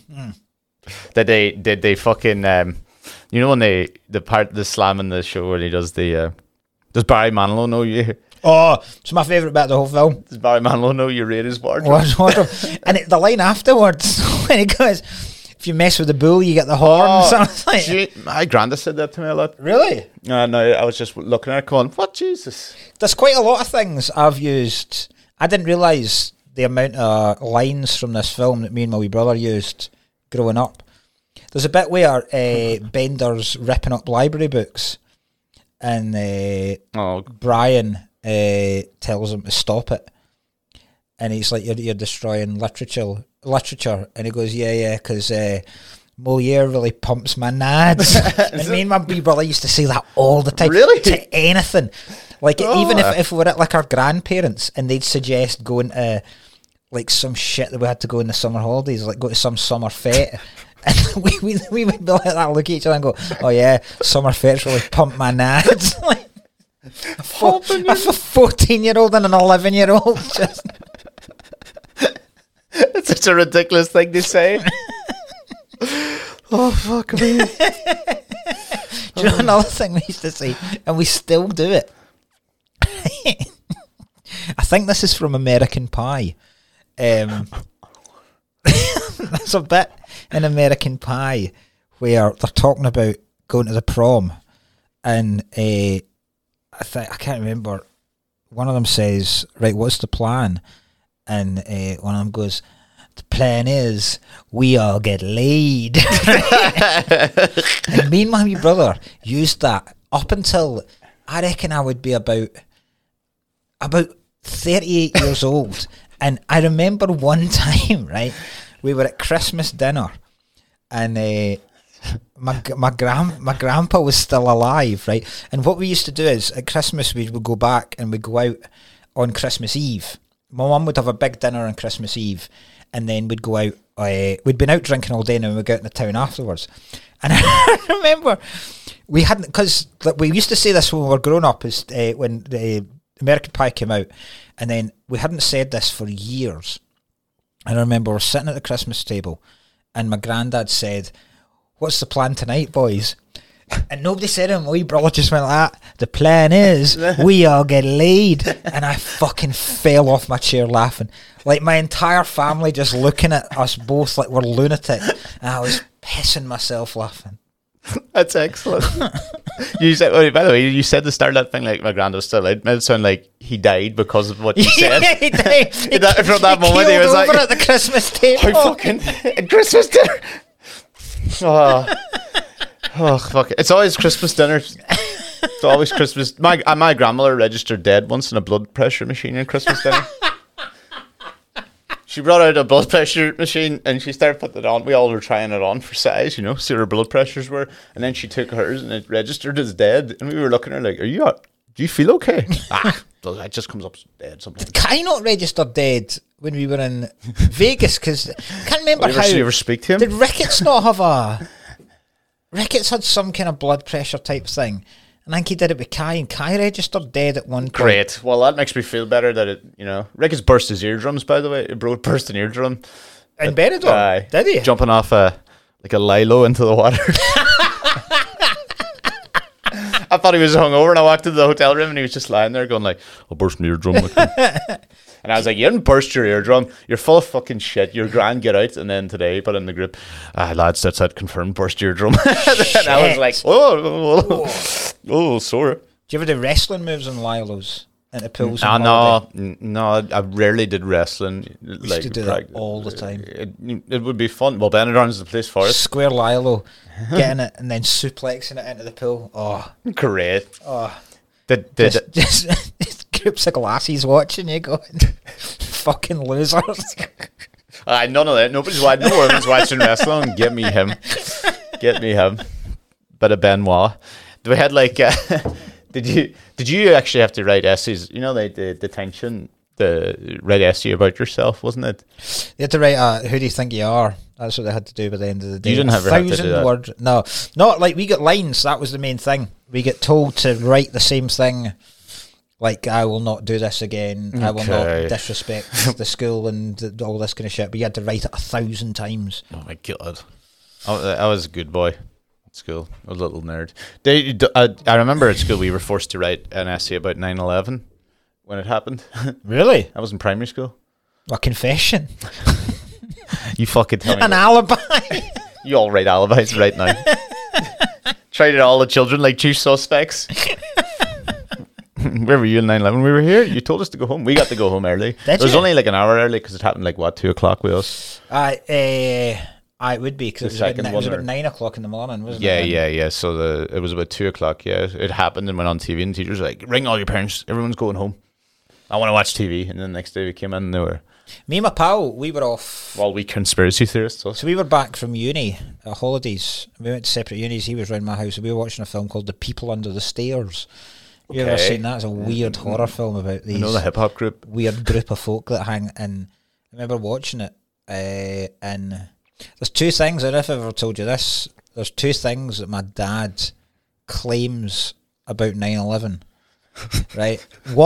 Speaker 2: Did they fucking you know when the slam in the show when he does does Barry Manilow know you?
Speaker 1: Oh, it's my favourite bit of the whole film.
Speaker 2: Does Barry Manilow know you rate his wardrobe?
Speaker 1: And the line afterwards when he goes, if you mess with the bull you get the horns.
Speaker 2: My granddad said that to me a lot.
Speaker 1: Really?
Speaker 2: No, I was just looking at it going, what, Jesus?
Speaker 1: There's quite a lot of things I've used. I didn't realise the amount of lines from this film that me and my wee brother used growing up. There's a bit where Bender's ripping up library books and Brian tells him to stop it. And he's like, you're destroying literature. And he goes, yeah, because Moliere really pumps my nads. And me and my wee brother used to say that all the time.
Speaker 2: Really?
Speaker 1: To anything. Like, even if we were at, like, our grandparents and they'd suggest going to, like, some shit that we had to go in the summer holidays, like, go to some summer fete. And we would be like that, look at each other and go, oh, yeah, summer fetes really pump my nads. Like, a 14-year-old and an 11-year-old just...
Speaker 2: It's such a ridiculous thing to say. Oh, fuck me.
Speaker 1: Do you know another thing we used to say? And we still do it. I think this is from American Pie. There's a bit in American Pie where they're talking about going to the prom. And I can't remember. One of them says, right, what's the plan? And one of them goes, the plan is we all get laid. And me and my wee brother used that up until I reckon I would be about 38 years old. And I remember one time, right, we were at Christmas dinner and my grandpa was still alive, right? And what we used to do is at Christmas we would go back and we'd go out on Christmas Eve. My mum would have a big dinner on Christmas Eve and then we'd go out, we'd been out drinking all day and then we'd go out in the town afterwards. And I remember we hadn't, because we used to say this when we were growing up, is when the American Pie came out, and then we hadn't said this for years. And I remember we're sitting at the Christmas table and my granddad said, what's the plan tonight, boys? And nobody said it. My wee brother just went like that. The plan is we all get laid. And I fucking fell off my chair laughing. Like my entire family just looking at us both like we're lunatic. And I was pissing myself laughing.
Speaker 2: That's excellent. You said, by the way, you said the start of that thing like my granddad was still alive. It made it sound like he died because of what you said.
Speaker 1: Yeah, he died.
Speaker 2: From that moment, he was
Speaker 1: over
Speaker 2: like,
Speaker 1: at the Christmas table.
Speaker 2: I fucking at Christmas dinner. Oh, fuck it. It's always Christmas dinner. It's always Christmas. My grandmother registered dead once in a blood pressure machine at Christmas dinner. She brought out a blood pressure machine and she started putting it on. We all were trying it on for size, see what our blood pressures were. And then she took hers and it registered as dead. And we were looking at her like, do you feel okay? It just comes up dead sometimes.
Speaker 1: Did Kai not register dead when we were in Vegas? Because I can't remember how.
Speaker 2: Did you ever speak to him?
Speaker 1: Did Ricketts not have a... Ricketts had some kind of blood pressure type thing. And I think he did it with Kai, and Kai registered dead at one point.
Speaker 2: Great. Well, that makes me feel better that Ricketts burst his eardrums, by the way. It burst an eardrum.
Speaker 1: In Benidorm?
Speaker 2: Aye.
Speaker 1: Did he?
Speaker 2: Jumping off a lilo into the water. I thought he was hungover, and I walked into the hotel room, and he was just lying there going like, "I'll burst my eardrum." And I was like, "You didn't burst your eardrum. You're full of fucking shit. You're grand. Get out." And then today, put in the group, lads, that's that confirmed burst eardrum. And I was like, oh, sore.
Speaker 1: Do you ever do wrestling moves on Lilos in the pools?
Speaker 2: No, I rarely did wrestling.
Speaker 1: I used to do that all the time.
Speaker 2: It would be fun. Well, Benidorm's the place for it.
Speaker 1: Square Lilo, getting it and then suplexing it into the pool. Oh,
Speaker 2: great.
Speaker 1: Oh, just groups of glasses watching you going, fucking losers.
Speaker 2: None of that. Nobody's watching. No one's watching wrestling. Get me him. Bit of Benoit. We had like. Did you actually have to write essays? You know, like the detention, the write essay about yourself, wasn't it?
Speaker 1: You had to write who do you think you are? That's what they had to do by the end of the day.
Speaker 2: You didn't have to do that.
Speaker 1: Word. No, not like we got lines. That was the main thing. We get told to write the same thing. Like, I will not do this again. Okay. I will not disrespect the school and all this kind of shit. But you had to write it 1,000 times.
Speaker 2: Oh my God. I was a good boy at school. A little nerd. I remember at school we were forced to write an essay about 9/11 when it happened.
Speaker 1: Really?
Speaker 2: I was in primary school.
Speaker 1: A confession.
Speaker 2: You fucking tell me.
Speaker 1: An alibi.
Speaker 2: You all write alibis right now. Tried it all the children like chief suspects. Where were you in 9/11? We were here. You told us to go home. We got to go home early. It was only like an hour early because it happened like 2 o'clock with us.
Speaker 1: It would be because it was about 9 o'clock in the morning, wasn't it?
Speaker 2: Yeah. So it was about 2 o'clock. Yeah, it happened and went on TV, and the teachers were like, "Ring all your parents. Everyone's going home. I want to watch TV." And then the next day we came in and they were.
Speaker 1: Me and my pal, we were off.
Speaker 2: Well, we conspiracy theorists. Also.
Speaker 1: So we were back from uni, holidays. We went to separate unis. He was around my house, and we were watching a film called The People Under the Stairs. You ever seen that? It's a weird horror film about these.
Speaker 2: You know the hip hop group?
Speaker 1: Weird group of folk that hang in. I remember watching it, and there's two things. I don't know if I've ever told you this. There's two things that my dad claims about 9/11. Right?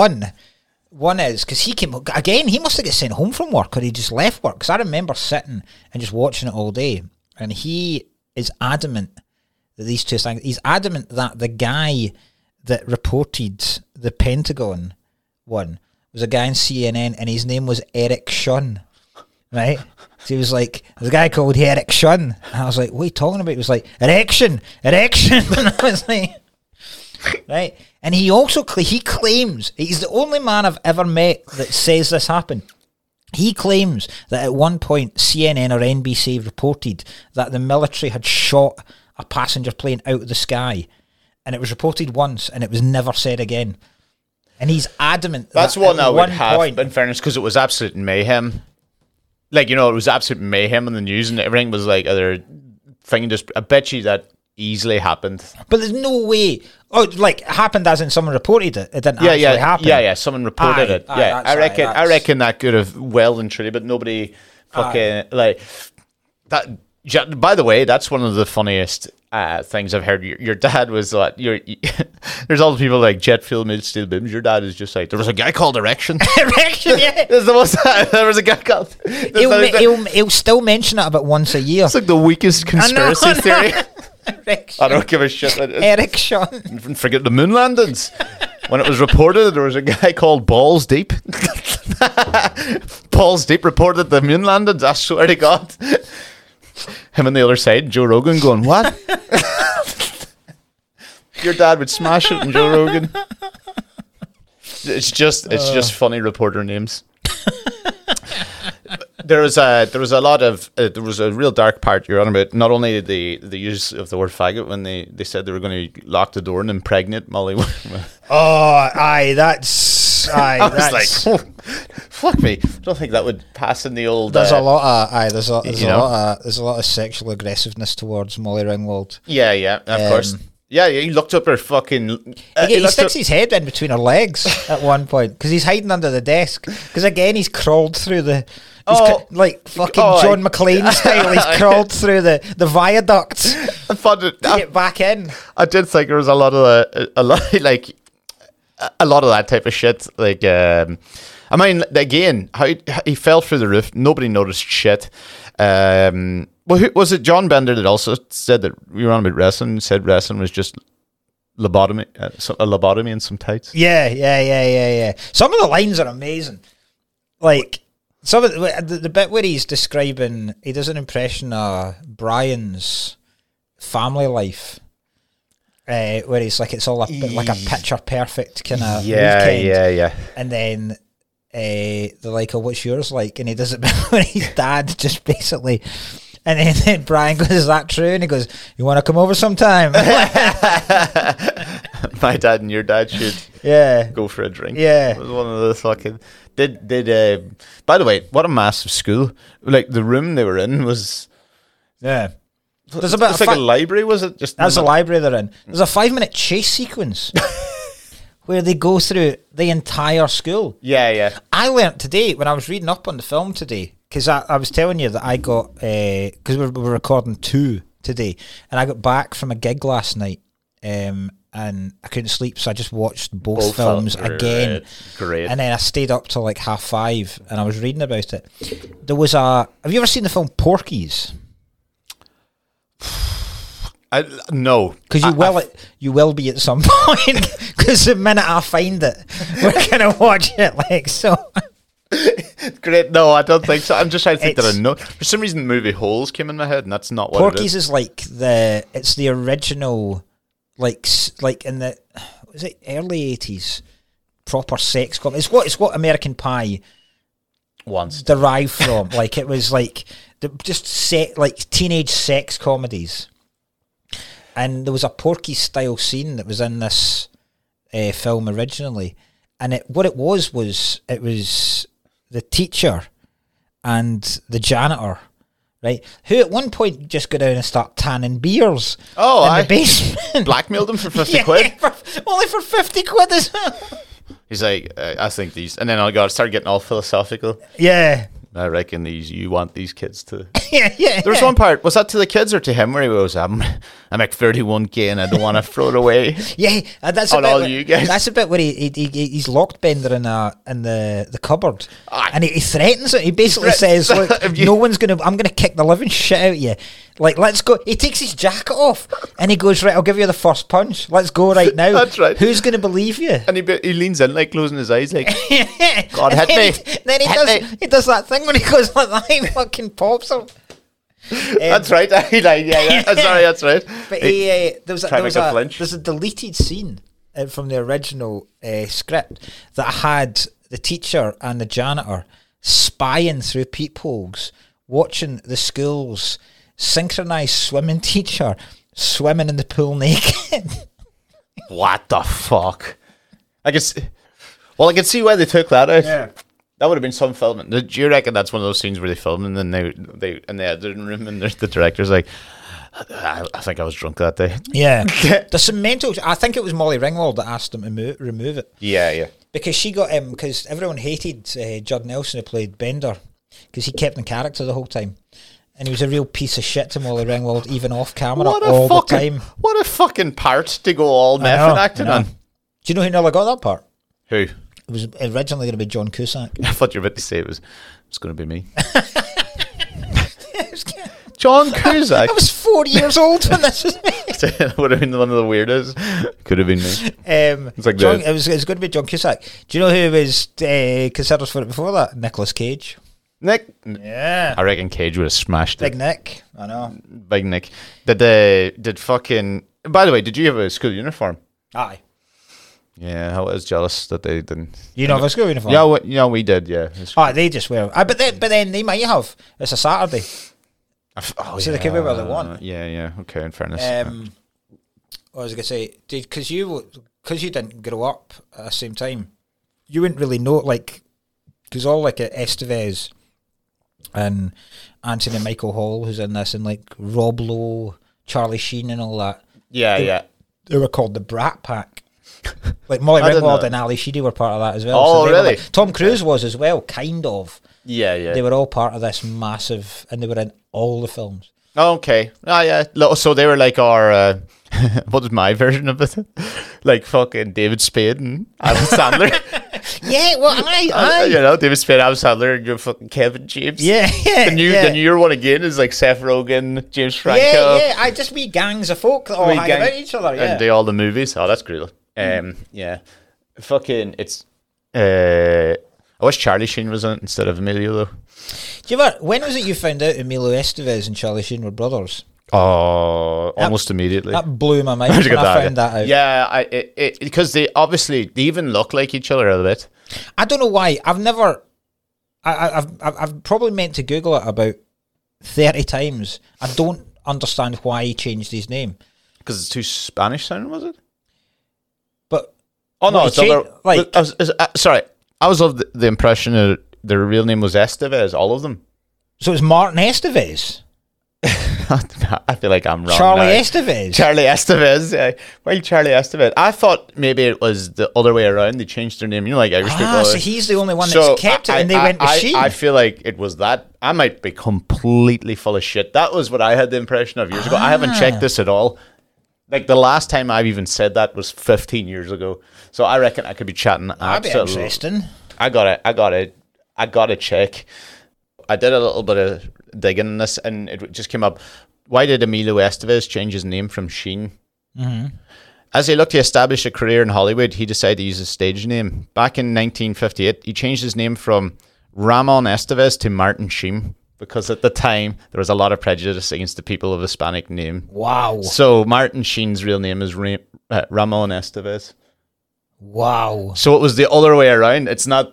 Speaker 1: One is because he came again. He must have got sent home from work, or he just left work. Because I remember sitting and just watching it all day, and he is adamant that these two things. He's adamant that the guy that reported the Pentagon one was a guy in CNN, and his name was Eric Shun, right? So he was like, there's a guy called Eric Shun, and I was like, what are you talking about? He was like, erection, and I was like, right? And he also he claims he's the only man I've ever met that says this happened. He claims that at one point CNN or NBC reported that the military had shot a passenger plane out of the sky. And it was reported once, and it was never said again. And he's adamant.
Speaker 2: That's one I would have, in fairness, because it was absolute mayhem. Like, you know, it was absolute mayhem in the news, and everything was like, other thing just. I bet you that easily happened.
Speaker 1: But there's no way. Oh, like, it happened as in someone reported it. It didn't actually happen.
Speaker 2: Yeah, someone reported it. Yeah, I reckon that could have well and truly, but nobody fucking like that. By the way, that's one of the funniest things I've heard. Your dad was like, there's all the people like jet fuel made steel booms. Your dad is just like, there was a guy called Erection.
Speaker 1: Erection, yeah.
Speaker 2: There was a guy called.
Speaker 1: He'll still mention it about once a year.
Speaker 2: It's like the weakest conspiracy theory. I don't give a shit.
Speaker 1: Erection.
Speaker 2: Forget the moon landings. When it was reported, there was a guy called Balls Deep. Balls Deep reported the moon landings. I swear to God. Him on the other side, Joe Rogan going, what? Your dad would smash it in Joe Rogan. It's just funny reporter names. There was a real dark part you're on about. Not only the use of the word faggot when they said they were going to lock the door and impregnate Molly.
Speaker 1: That's
Speaker 2: I was like, oh, fuck me. I don't think that would pass in the old.
Speaker 1: There's a lot of sexual aggressiveness towards Molly Ringwald.
Speaker 2: Yeah, of course. Yeah, he looked up her fucking.
Speaker 1: He sticks his head in between her legs at one point because he's hiding under the desk. Because again, he's crawled through the. Like fucking John McClane style, he's crawled through the viaduct to get back in.
Speaker 2: I did think there was a lot like a lot of that type of shit. Like, I mean, again, how he fell through the roof. Nobody noticed shit. Well, who, was it John Bender that also said that we were on about wrestling? Said wrestling was just lobotomy, a lobotomy and some tights.
Speaker 1: Yeah. Some of the lines are amazing. Like some of the bit where he's describing, he does an impression of Brian's family life. Where he's like, it's all like a picture perfect kind of weekend.
Speaker 2: Yeah.
Speaker 1: And then they're like, oh, what's yours like? And he does it when his dad just basically, and then Brian goes, is that true? And he goes, you want to come over sometime?
Speaker 2: My dad and your dad should go for a drink.
Speaker 1: Yeah.
Speaker 2: It was one of the fucking by the way, what a massive school. Like the room they were in was
Speaker 1: There's about
Speaker 2: it's like a library, was it? Just
Speaker 1: that's a library they're in. There's a 5-minute chase sequence where they go through the entire school.
Speaker 2: Yeah.
Speaker 1: I learnt today when I was reading up on the film today, because I was telling you that I got because we were recording 2 today, and I got back from a gig last night, and I couldn't sleep, so I just watched both films again.
Speaker 2: Great.
Speaker 1: And then I stayed up till like 5:30, and I was reading about it. There was have you ever seen the film Porky's?
Speaker 2: No,
Speaker 1: because you will be at some point. Because the minute I find it, we're gonna watch it. Like so.
Speaker 2: Great. No, I don't think so. I'm just trying to think that I know. For some reason, the movie Holes came in my head, and that's not what
Speaker 1: Porky's
Speaker 2: it is.
Speaker 1: is like it's the original, like in the was it early 80s proper sex comedy. It's what American Pie
Speaker 2: once
Speaker 1: derived from. Like it was like just like teenage sex comedies. And there was a Porky style scene that was in this film originally, and what it was the teacher and the janitor, right? Who at one point just go down and start tanning beers in the basement.
Speaker 2: Blackmailed them for 50 quid.
Speaker 1: Only for 50 quid as well.
Speaker 2: He's like, I think these, and then I started getting all philosophical.
Speaker 1: Yeah.
Speaker 2: I reckon you want these kids to.
Speaker 1: Yeah.
Speaker 2: There was one part, was that to the kids or to him, where he goes, I'm like 31k and I don't want to throw it away.
Speaker 1: Yeah, that's
Speaker 2: on all you guys.
Speaker 1: That's a bit where he's locked Bender in the cupboard, and he threatens it. He basically says, "Look, I'm gonna kick the living shit out of you. Like, let's go." He takes his jacket off and he goes, "Right, I'll give you the first punch. Let's go right now."
Speaker 2: That's right.
Speaker 1: Who's gonna believe you?
Speaker 2: And he leans in, like closing his eyes, like, God, hit me.
Speaker 1: Then he does that thing when he goes like that, he fucking pops him.
Speaker 2: That's right. Yeah. Sorry, that's right.
Speaker 1: But there's a deleted scene from the original script that had the teacher and the janitor spying through peepholes, watching the school's synchronized swimming teacher swimming in the pool naked.
Speaker 2: What the fuck? I can see why they took that out.
Speaker 1: Yeah.
Speaker 2: That would have been some filming. Do you reckon that's one of those scenes where they filmed and then they in the editing room and the director's like, I think I was drunk that day.
Speaker 1: Yeah. There's some mental. I think it was Molly Ringwald that asked him to remove it.
Speaker 2: Yeah.
Speaker 1: Because she got him, because everyone hated Judd Nelson who played Bender, because he kept in character the whole time. And he was a real piece of shit to Molly Ringwald, even off camera, the time.
Speaker 2: What a fucking part to go all method acting on.
Speaker 1: Do you know who nearly got that part?
Speaker 2: Who?
Speaker 1: It was originally going to be John Cusack.
Speaker 2: I thought you were about to say it was going to be me. John Cusack.
Speaker 1: I was 4 years old when this was made.
Speaker 2: Would have been one of the weirdos. Could have been me. It's like
Speaker 1: it was going to be John Cusack. Do you know who was considered for it before that? Nicolas Cage.
Speaker 2: Nick.
Speaker 1: Yeah.
Speaker 2: I reckon Cage would have smashed it.
Speaker 1: Big Nick. I know.
Speaker 2: Big Nick. Did fucking. By the way, did you have a school uniform?
Speaker 1: Aye.
Speaker 2: Yeah, I was jealous that they didn't.
Speaker 1: You know, have a school uniform?
Speaker 2: Yeah, we did, yeah.
Speaker 1: They just wear. But then they might have. It's a Saturday. So they can wear what they want.
Speaker 2: Yeah. Okay, in fairness.
Speaker 1: What was I going to say? Because you didn't grow up at the same time, you wouldn't really know, like, because all like Estevez and Anthony Michael Hall, who's in this, and like Rob Lowe, Charlie Sheen, and all that.
Speaker 2: Yeah.
Speaker 1: They were called the Brat Pack. Like Molly Ringwald and Ali Sheedy were part of that as well.
Speaker 2: Oh, so really?
Speaker 1: Tom Cruise was as well, kind of.
Speaker 2: Yeah.
Speaker 1: They were all part of this massive, and they were in all the films.
Speaker 2: Okay. Ah, yeah. So they were like our. What was my version of it? Like fucking David Spade and Adam Sandler.
Speaker 1: Yeah, well,
Speaker 2: You know, David Spade, Adam Sandler, and you're fucking Kevin James.
Speaker 1: Yeah,
Speaker 2: The newer one again is like Seth Rogen, James Franco.
Speaker 1: Yeah, I just be gangs of folk that all hang about each other, yeah.
Speaker 2: And do all the movies. Oh, that's great. Yeah. Fucking, it's... I wish Charlie Sheen was in it instead of Emilio, though.
Speaker 1: Do you ever, when was it you found out Emilio Estevez and Charlie Sheen were brothers?
Speaker 2: Oh, almost immediately.
Speaker 1: That blew my mind when I found that out.
Speaker 2: Yeah, because they even look like each other a little bit.
Speaker 1: I don't know why. I've probably meant to Google it about 30 times. I don't understand why he changed his name.
Speaker 2: Because it's too Spanish sounding, was it?
Speaker 1: But
Speaker 2: no, it's other. Sorry, I was of the impression that their real name was Estevez, all of them.
Speaker 1: So it's Martin Estevez.
Speaker 2: I feel like I'm wrong.
Speaker 1: Charlie Estevez.
Speaker 2: Charlie Estevez. Yeah. Why Charlie Estevez? I thought maybe it was the other way around. They changed their name. You know, like Irish people.
Speaker 1: So he's the only one that's kept it, and they went with Sheen.
Speaker 2: I feel like it was that. I might be completely full of shit. That was what I had the impression of years ago. I haven't checked this at all. Like the last time I've even said that was 15 years ago. So I reckon I could be chatting.
Speaker 1: That'd be interesting.
Speaker 2: I got to check. I did a little bit of digging in this, and it just came up. Why did Emilio Estevez change his name from Sheen? Mm-hmm. As he looked to establish a career in Hollywood, he decided to use his stage name. Back in 1958, he changed his name from Ramon Estevez to Martin Sheen, because at the time, there was a lot of prejudice against the people of Hispanic name.
Speaker 1: Wow.
Speaker 2: So Martin Sheen's real name is Ramon Estevez.
Speaker 1: Wow.
Speaker 2: So it was the other way around. It's not...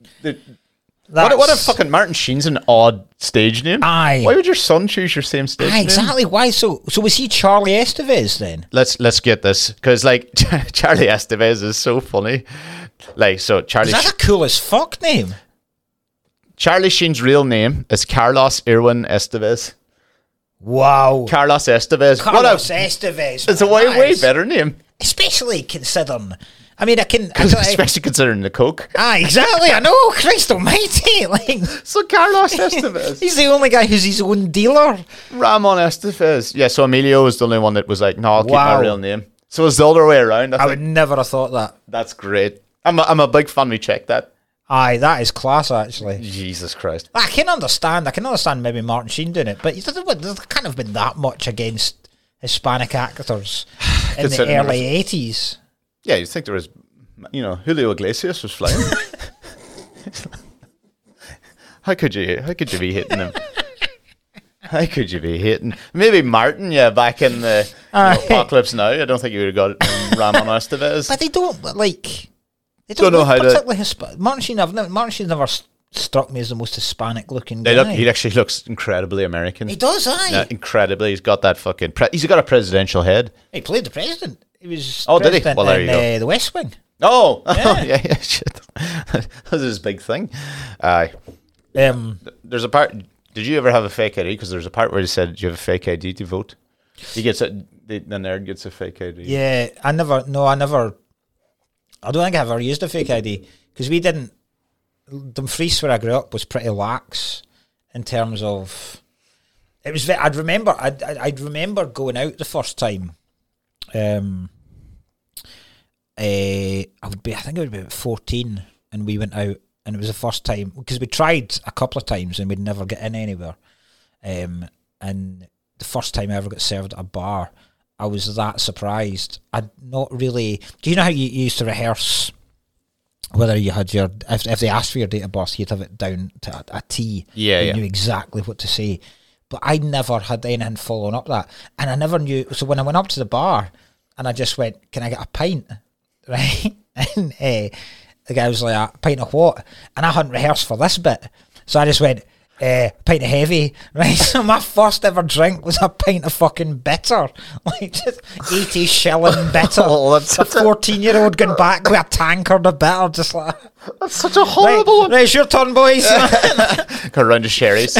Speaker 2: What if fucking Martin Sheen's an odd stage name?
Speaker 1: Aye.
Speaker 2: Why would your son choose your same stage name?
Speaker 1: Exactly. Why? So was he Charlie Estevez then?
Speaker 2: Let's get this, because like Charlie Estevez is so funny. Like, so Charlie.
Speaker 1: Is that a cool as fuck name?
Speaker 2: Charlie Sheen's real name is Carlos Irwin Estevez.
Speaker 1: Wow.
Speaker 2: Carlos Estevez.
Speaker 1: Carlos Estevez.
Speaker 2: It's a way better name.
Speaker 1: Especially considering. I mean,
Speaker 2: especially considering the coke.
Speaker 1: Exactly. I know. Christ almighty. Like,
Speaker 2: so Carlos Estevez.
Speaker 1: He's the only guy who's his own dealer.
Speaker 2: Ramon Estevez. Yeah, so Emilio was the only one that was like, no, I'll keep my real name. So it's the other way around.
Speaker 1: I would never have thought that.
Speaker 2: That's great. I'm a big fan. We checked that.
Speaker 1: Aye, that is class, actually.
Speaker 2: Jesus Christ.
Speaker 1: I can understand maybe Martin Sheen doing it, but there's kind of been that much against Hispanic actors in the early 80s.
Speaker 2: Yeah, you'd think there was, Julio Iglesias was flying. How could you be hitting him? How could you be hitting? Maybe Martin, back in the Apocalypse Now. I don't think you would have got Ramon Estevez.
Speaker 1: But they don't know how to... Martin Sheen never struck me as the most Hispanic looking guy.
Speaker 2: He actually looks incredibly American.
Speaker 1: He does, aye.
Speaker 2: Yeah, incredibly. He's got that fucking... he's got a presidential head.
Speaker 1: He played the president. He was
Speaker 2: did he? Well, there you go.
Speaker 1: The West Wing.
Speaker 2: Oh, yeah, shit. That was his big thing. There's a part... Did you ever have a fake ID? Because there's a part where he said, "Do you have a fake ID to vote?" He gets it. The nerd gets a fake ID.
Speaker 1: Yeah, I never. I don't think I ever used a fake ID because we didn't. Dumfries, where I grew up, was pretty lax in terms of. It was. I'd remember going out the first time. I think I would be about 14, and we went out. And it was the first time, because we tried a couple of times and we'd never get in anywhere. And the first time I ever got served at a bar, I was that surprised. I'd not really... Do you know how you used to rehearse whether you had your... If they asked for your date of birth, you'd have it down to a T.
Speaker 2: Yeah,
Speaker 1: You knew exactly what to say. But I never had anything following up that. And I never knew... So when I went up to the bar and I just went, "Can I get a pint?" Right? And... the guy was like, "A pint of what?" And I hadn't rehearsed for this bit. So I just went, "Pint of heavy." Right? So my first ever drink was a pint of fucking bitter. Like, just 80 shilling bitter. That's a 14-year-old going back with a tankard of bitter, just like...
Speaker 2: That's such a horrible one.
Speaker 1: Right, it's your turn, boys.
Speaker 2: Got a round of sherries.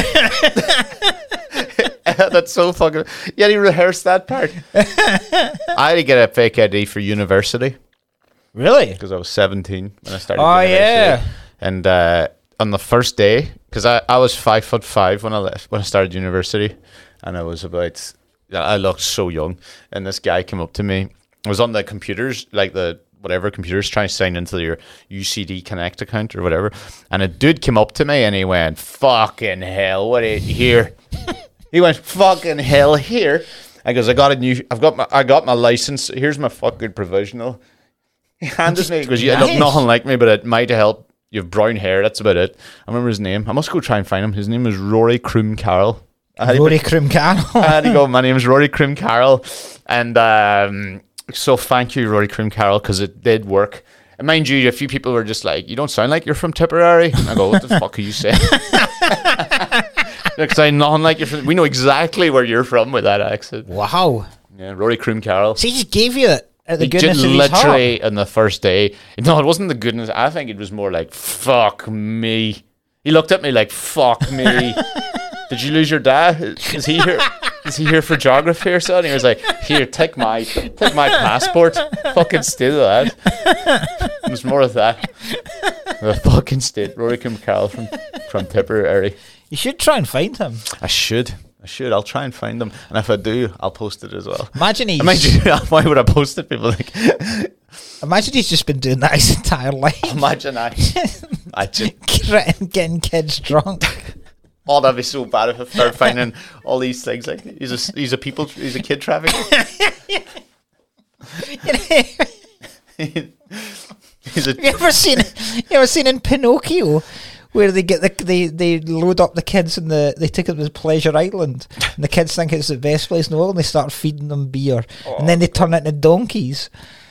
Speaker 2: That's so fucking... Yeah, he rehearsed that part. I had to get a fake ID for university.
Speaker 1: Really?
Speaker 2: Because I was 17 when I started.
Speaker 1: Oh, yeah.
Speaker 2: And on the first day, because I was 5'5" when I started university, and I looked so young, and this guy came up to me. I was on the computers, like the whatever computers, trying to sign into your UCD Connect account or whatever, and a dude came up to me and he went, "Fucking hell, what are you here?" He went, "Fucking hell, here." I goes, I got my license. Here's my fucking provisional. He handed me, because you look nothing like me, but it might help. You have brown hair. That's about it. I remember his name. I must go try and find him. His name was Rory Croom Carroll.
Speaker 1: Rory Croom Carroll.
Speaker 2: I had to go. My name's Rory Croom Carroll, and so thank you, Rory Croom Carroll, because it did work. And mind you, a few people were just like, "You don't sound like you're from Tipperary." And I go, "What the fuck are you saying?" Because I know like you're from. We know exactly where you're from with that accent.
Speaker 1: Wow.
Speaker 2: Yeah, Rory Croom Carroll.
Speaker 1: So he just gave you it at the
Speaker 2: He
Speaker 1: goodness
Speaker 2: did
Speaker 1: of his heart.
Speaker 2: literally in the first day. No, it wasn't the goodness. I think it was more like, "Fuck me." He looked at me like, "Fuck me." Did you lose your dad? Is he here? Is he here for geography or something? He was like, "Here, take my passport. Fucking steal that." It was more of that. The fucking state. Rory Croom Carroll from Tipperary.
Speaker 1: You should try and find him.
Speaker 2: I should. I'll try and find them, and if I do, I'll post it as well.
Speaker 1: Imagine
Speaker 2: why would I post it? People like.
Speaker 1: Imagine he's just been doing that his entire life.
Speaker 2: Imagine
Speaker 1: Getting kids drunk.
Speaker 2: Oh, that'd be so bad if I start finding all these things. Like he's a kid trafficker.
Speaker 1: You ever seen in Pinocchio where they get they load up the kids and they take them to Pleasure Island, and the kids think it's the best place in the world, and they start feeding them beer, and then they turn into donkeys.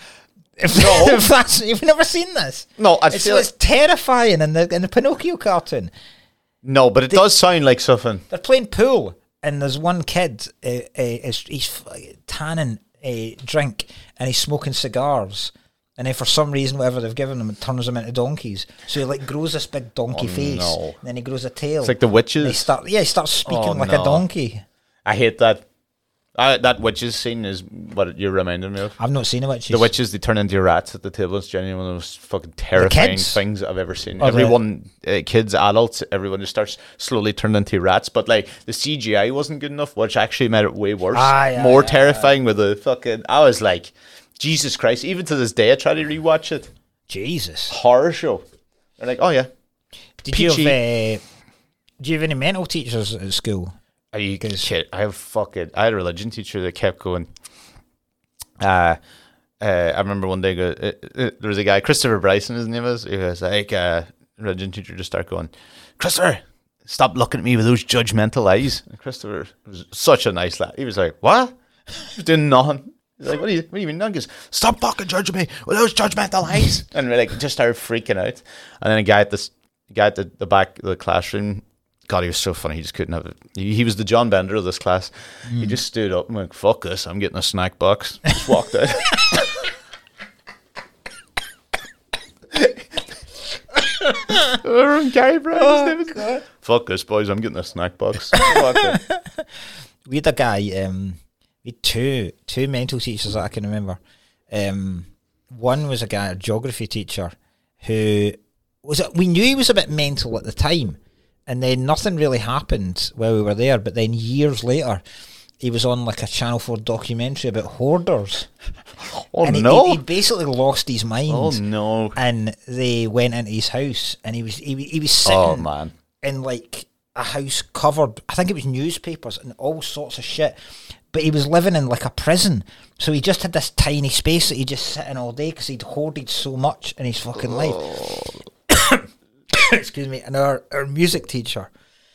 Speaker 1: You've never seen this?
Speaker 2: No,
Speaker 1: it's terrifying in the Pinocchio cartoon.
Speaker 2: No, but it does sound like something.
Speaker 1: They're playing pool, and there's one kid. He's tanning a drink, and he's smoking cigars. And then for some reason, whatever they've given him, it turns him into donkeys. So he like grows this big donkey face, and then he grows a tail.
Speaker 2: It's like the witches.
Speaker 1: He starts speaking like a donkey.
Speaker 2: I hate that. That witches scene is what you're reminding me of.
Speaker 1: I've not seen a witches.
Speaker 2: The witches, they turn into rats at the table. It's genuinely one of those fucking terrifying things I've ever seen. Everyone, kids, adults, everyone just starts slowly turning into rats. But like the CGI wasn't good enough, which actually made it way worse. More terrifying with the fucking. I was like, Jesus Christ! Even to this day, I try to rewatch it.
Speaker 1: Jesus,
Speaker 2: horror show. They're like, oh yeah.
Speaker 1: Do you have any mental teachers at school?
Speaker 2: Are you kidding? I had a religion teacher that kept going. I remember one day there was a guy, Christopher Bryson, his name is. He was like, religion teacher just started going, "Christopher, stop looking at me with those judgmental eyes." And Christopher was such a nice lad. He was like, "What?" He was doing nothing. He's like, what do you mean? He goes, "Stop fucking judging me with those judgmental eyes." And we like just started freaking out. And then a guy at the back of the classroom. God, he was so funny. He just couldn't have it. He was the John Bender of this class. He just stood up and went, "Fuck this, I'm getting a snack box." Just walked out. Gary Brown. "Fuck this, boys, I'm getting a snack box."
Speaker 1: We had a guy, we had two mental teachers that I can remember. One was a guy, a geography teacher, we knew he was a bit mental at the time. And then nothing really happened while we were there. But then years later, he was on like a Channel 4 documentary about hoarders.
Speaker 2: Oh,
Speaker 1: and
Speaker 2: no.
Speaker 1: He basically lost his mind.
Speaker 2: Oh, no.
Speaker 1: And they went into his house, and he was sitting in like a house covered, I think it was newspapers and all sorts of shit. But he was living in like a prison. So he just had this tiny space that he just sit in all day because he'd hoarded so much in his fucking life. Excuse me. And our music teacher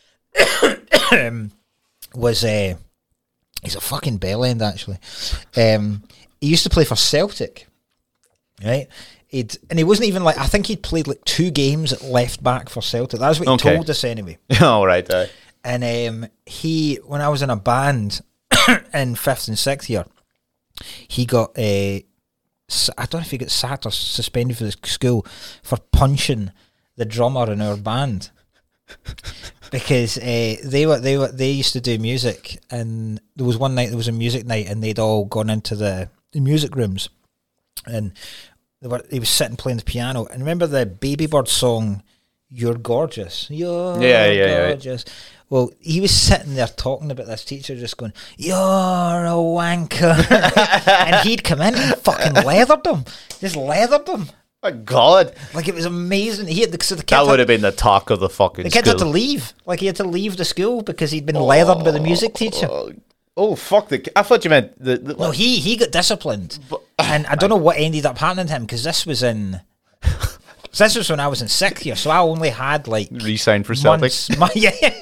Speaker 1: was he's a fucking bellend actually. He used to play for Celtic, right? And he wasn't even like, I think he'd played like 2 games at left back for Celtic. That's what he told us anyway.
Speaker 2: Oh, right.
Speaker 1: And when I was in a band in 5th and 6th year, he got I don't know if he got sacked or suspended for the school for punching the drummer in our band because they used to do music, and there was one night there was a music night, and they'd all gone into the music rooms, and he was sitting playing the piano. And remember the Baby Bird song, you're gorgeous. You're
Speaker 2: Yeah.
Speaker 1: gorgeous. Well, he was sitting there talking about this teacher, just going, "You're a wanker," and he'd come in and fucking leathered him, just leathered him.
Speaker 2: My God,
Speaker 1: Like, it was amazing. He had the kid
Speaker 2: that would have been the talk of the fucking
Speaker 1: the kid
Speaker 2: school.
Speaker 1: had to leave. Like, he had to leave the school because he'd been leathered by the music teacher.
Speaker 2: Oh fuck! I thought you meant the
Speaker 1: No, he got disciplined, and I don't know what ended up happening to him because this was when I was in 6th year, so I only had like
Speaker 2: re-signed for Celtic.
Speaker 1: months.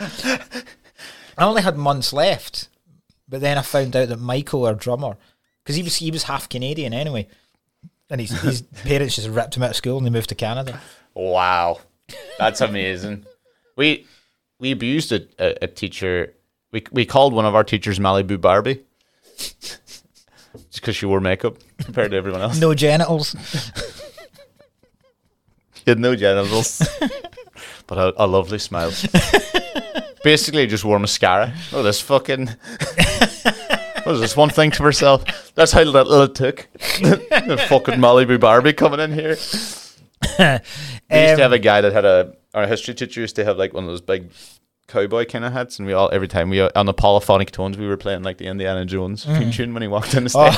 Speaker 1: I only had months left, but then I found out that Michael, our drummer, because he was half Canadian anyway, and his parents just ripped him out of school and they moved to Canada.
Speaker 2: Wow, that's amazing. We abused a teacher. We called one of our teachers Malibu Barbie, just because she wore makeup compared to everyone else.
Speaker 1: No genitals.
Speaker 2: She had no genitals, but a lovely smile. Basically, just wore mascara. Oh, this fucking. What was this one thing to herself? That's how little it took. The fucking Malibu Barbie coming in here. We used to have a guy that had our history teacher used to have like one of those big cowboy kind of hats, and every time we on the polyphonic tones we were playing like the Indiana Jones theme tune when he walked down the stairs.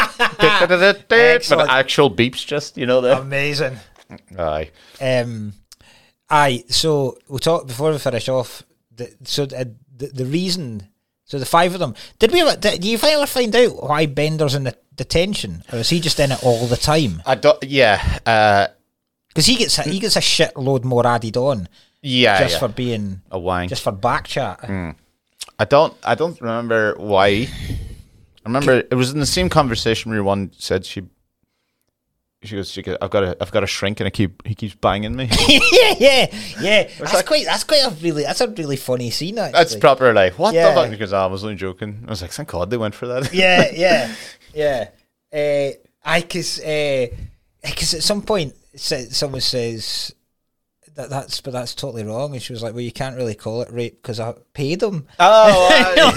Speaker 2: But actual beeps, just there.
Speaker 1: Amazing.
Speaker 2: Aye.
Speaker 1: Aye. So we'll talk before we finish off. The reason. So the 5 of them. Did you finally find out why Bender's in the detention, or is he just in it all the time?
Speaker 2: I don't. Yeah.
Speaker 1: Because he gets a shitload more added on.
Speaker 2: Yeah.
Speaker 1: Just for being
Speaker 2: a wank.
Speaker 1: Just for back chat.
Speaker 2: I don't remember why. I remember it was in the same conversation where one said she goes, I've got a shrink and he keeps banging me.
Speaker 1: yeah. That's a really funny scene. Actually.
Speaker 2: That's proper like what the fuck? Because I was only joking. I was like, thank God they went for that.
Speaker 1: Yeah. Because at some point someone says that's totally wrong, and she was like, well, you can't really call it rape because I paid them.
Speaker 2: Oh,